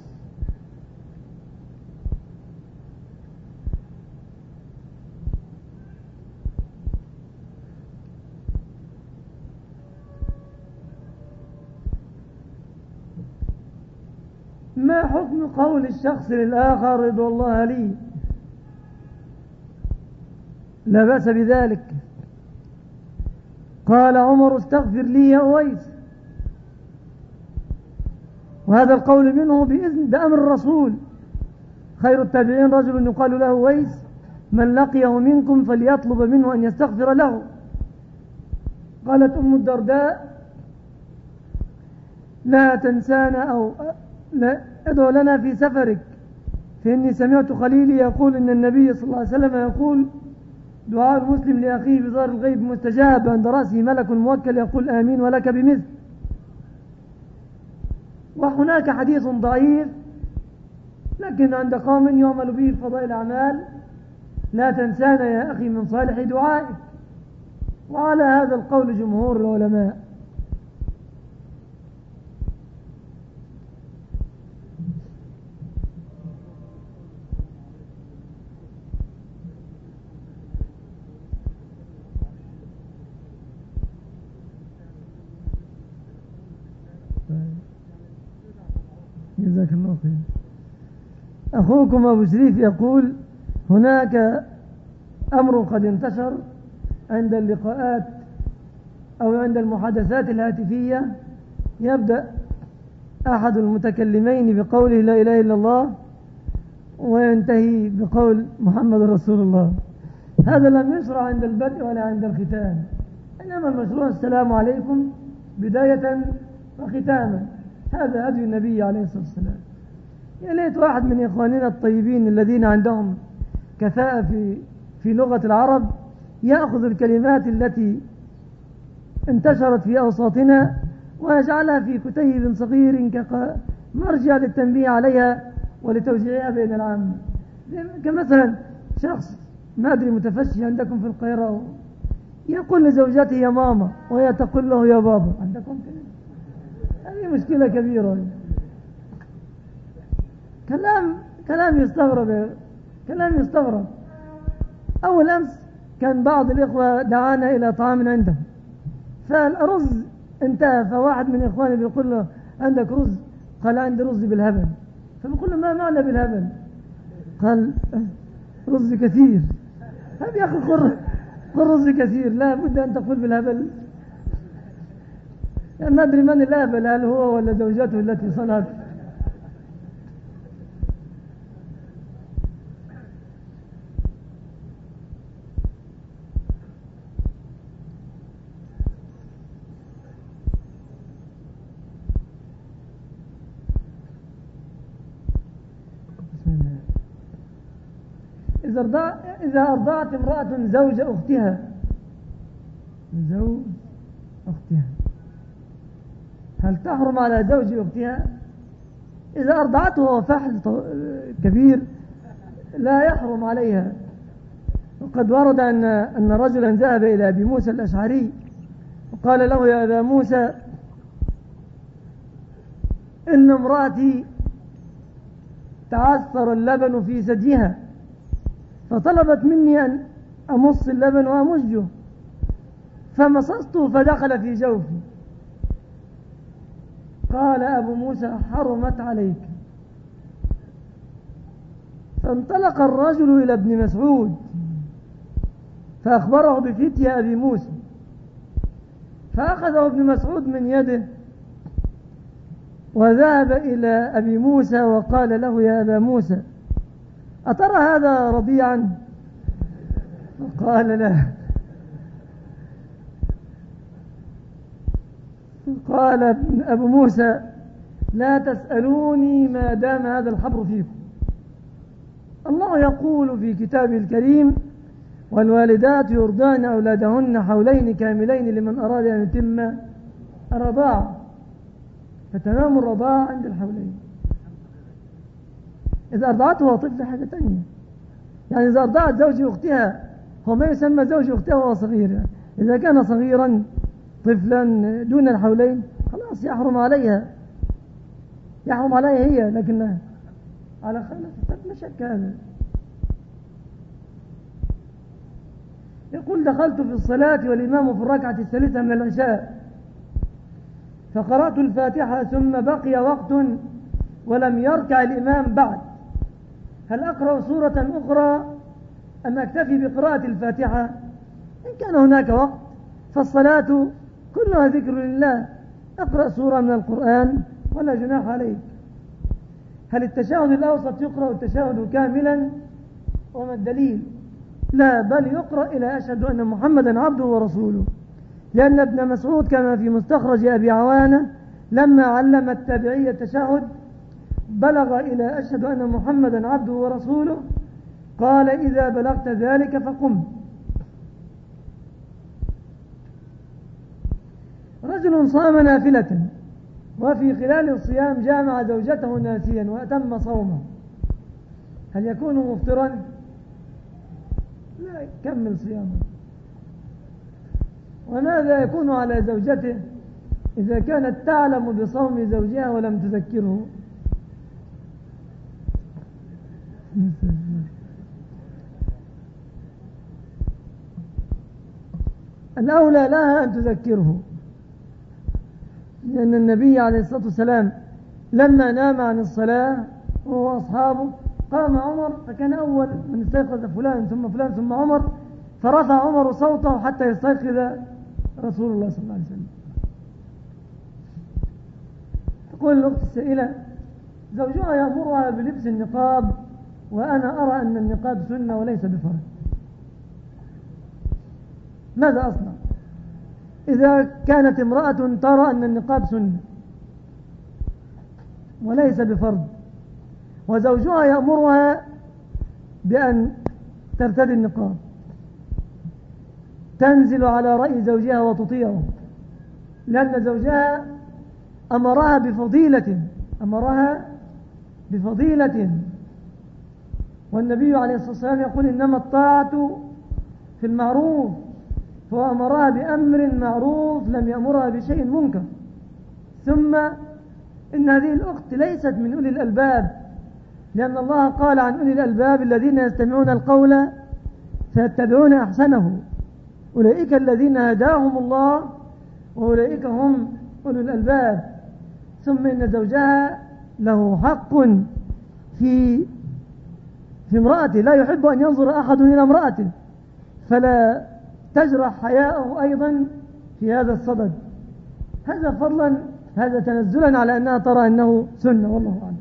ما حكم قول الشخص للآخر رضو الله لي؟ لا بأس بذلك. قال عمر استغفر لي يا أويس، وهذا القول منه بأمر الرسول. خير التابعين رجل يقال له أويس، من لقيه منكم فليطلب منه أن يستغفر له. قالت أم الدرداء لا تنسانا أو لا ادعو لنا في سفرك، فإني سمعت خليلي يقول إن النبي صلى الله عليه وسلم يقول دعاء المسلم لأخيه بظهر الغيب مستجاب، عند رأسه ملك موكل يقول آمين ولك بمثل. وهناك حديث ضعيف لكن عند قوم يعمل به فضائل الأعمال، لا تنسانا يا أخي من صالح دعائك، وعلى هذا القول جمهور العلماء. جزاك الله خير. أخوكم أبو شريف يقول هناك أمر قد انتشر عند اللقاءات أو عند المحادثات الهاتفية، يبدأ أحد المتكلمين بقوله لا إله إلا الله وينتهي بقول محمد رسول الله. هذا لم يشرع عند البدء ولا عند الختام، إنما المشروع السلام عليكم بداية وختاما. هذا هدي النبي عليه الصلاة والسلام. يا ليت واحد من إخواننا الطيبين الذين عندهم كفاءة في لغة العرب يأخذ الكلمات التي انتشرت في أوساطنا ويجعلها في كتيب صغير كمرجع للتنبيه عليها ولتوزيعها بين العامة. كمثلا شخص ما أدري متفشي عندكم في القاهرة يقول لزوجته يا ماما وهي تقول له يا بابا، عندكم كده؟ هذه مشكلة كبيرة. كلام يستغرب. أول أمس كان بعض الإخوة دعانا إلى طعام عنده، فالرز انتهى، فواحد من إخواني بيقول له عندك رز؟ قال عندي رز بالهبل. فبقول له ما معنى بالهبل؟ قال رز كثير. طيب يا أخي قل رز كثير، لا بد أن تقول بالهبل. يعني ما أدري من الأهبل، هل هو ولا زوجته التي صنعت؟ إذا أرضعت امرأة زوج أختها هل تحرم على زوج أختها؟ إذا أرضعته وهو فحل كبير لا يحرم عليها. وقد ورد أن رجلا ذهب إلى أبي موسى الأشعري وقال له يا أبا موسى إن امرأتي تعثر اللبن في ثديها فطلبت مني أن أمص اللبن وأمزجه، فمصصته فدخل في جوفي. قال أبو موسى حرمت عليك. فانطلق الرجل إلى ابن مسعود فأخبره بفتية أبي موسى، فأخذه ابن مسعود من يده وذهب إلى أبي موسى وقال له يا أبا موسى أترى هذا رضيعا؟ قال لا. قال أبو موسى لا تسألوني ما دام هذا الحبر فيكم. الله يقول في كتابه الكريم والوالدات يرضعن أولادهن حولين كاملين لمن أراد أن يتم الرضاعة، فتمام الرضاعة عند الحولين. إذا أرضعته طفل حاجة تانية، يعني إذا أرضعت زوج أختها هو ما يسمى زوج أختها وهو صغير، يعني إذا كان صغيرا طفلا دون الحولين خلاص يحرم عليها هي، لكن على خالة لا شك هذا. يقول دخلت في الصلاة والإمام في الركعة الثالثة من العشاء فقرأت الفاتحة ثم بقي وقت ولم يركع الإمام بعد، هل أقرأ سورة أخرى أم أكتفي بقراءة الفاتحة؟ إن كان هناك وقت فالصلاة كلها ذكر لله، أقرأ سورة من القرآن ولا جناح عليك. هل التشهد الأوسط يقرأ التشهد كاملا؟ وما الدليل؟ لا، بل يقرأ إلى أشهد أن محمدا عبده ورسوله، لأن ابن مسعود كما في مستخرج أبي عوانة لما علم التابعي التشهد بلغ إلى أشهد أن محمدا عبده ورسوله قال إذا بلغت ذلك فقم. رجل صام نافلة وفي خلال الصيام جامع زوجته ناسيا وأتم صومه، هل يكون مفطرا؟ لا، يكمل صيامه. وماذا يكون على زوجته إذا كانت تعلم بصوم زوجها ولم تذكره؟ الأولى لها أن تذكره، لأن النبي عليه الصلاة والسلام لما نام عن الصلاة وهو أصحابه قام عمر فكان أول من استيقظ فلان ثم فلان ثم عمر، فرفع عمر صوته حتى يستيقظ رسول الله صلى الله عليه وسلم. تقول الأخت السائلة زوجها يأمرها بلبس النقاب وأنا أرى أن النقاب سنة وليس بفرض، ماذا أصنع إذا كانت امرأة ترى أن النقاب سنة وليس بفرض وزوجها يأمرها بأن ترتدي النقاب؟ تنزل على رأي زوجها وتطيعه، لأن زوجها أمرها بفضيلة، والنبي عليه الصلاة والسلام يقول إنما الطاعة في المعروف، فأمرها بأمر معروف لم يأمرها بشيء منكر. ثم إن هذه الأخت ليست من أولي الألباب، لأن الله قال عن أولي الألباب الذين يستمعون القول فيتبعون أحسنه، أولئك الذين هداهم الله وأولئك هم أولي الألباب. ثم إن زوجها له حق في امرأته، لا يحب أن ينظر أحد إلى امرأته، فلا تجرح حياءه أيضا في هذا الصدد. هذا فضلا، هذا تنزلا على أنها ترى أنه سنة، والله أعلم.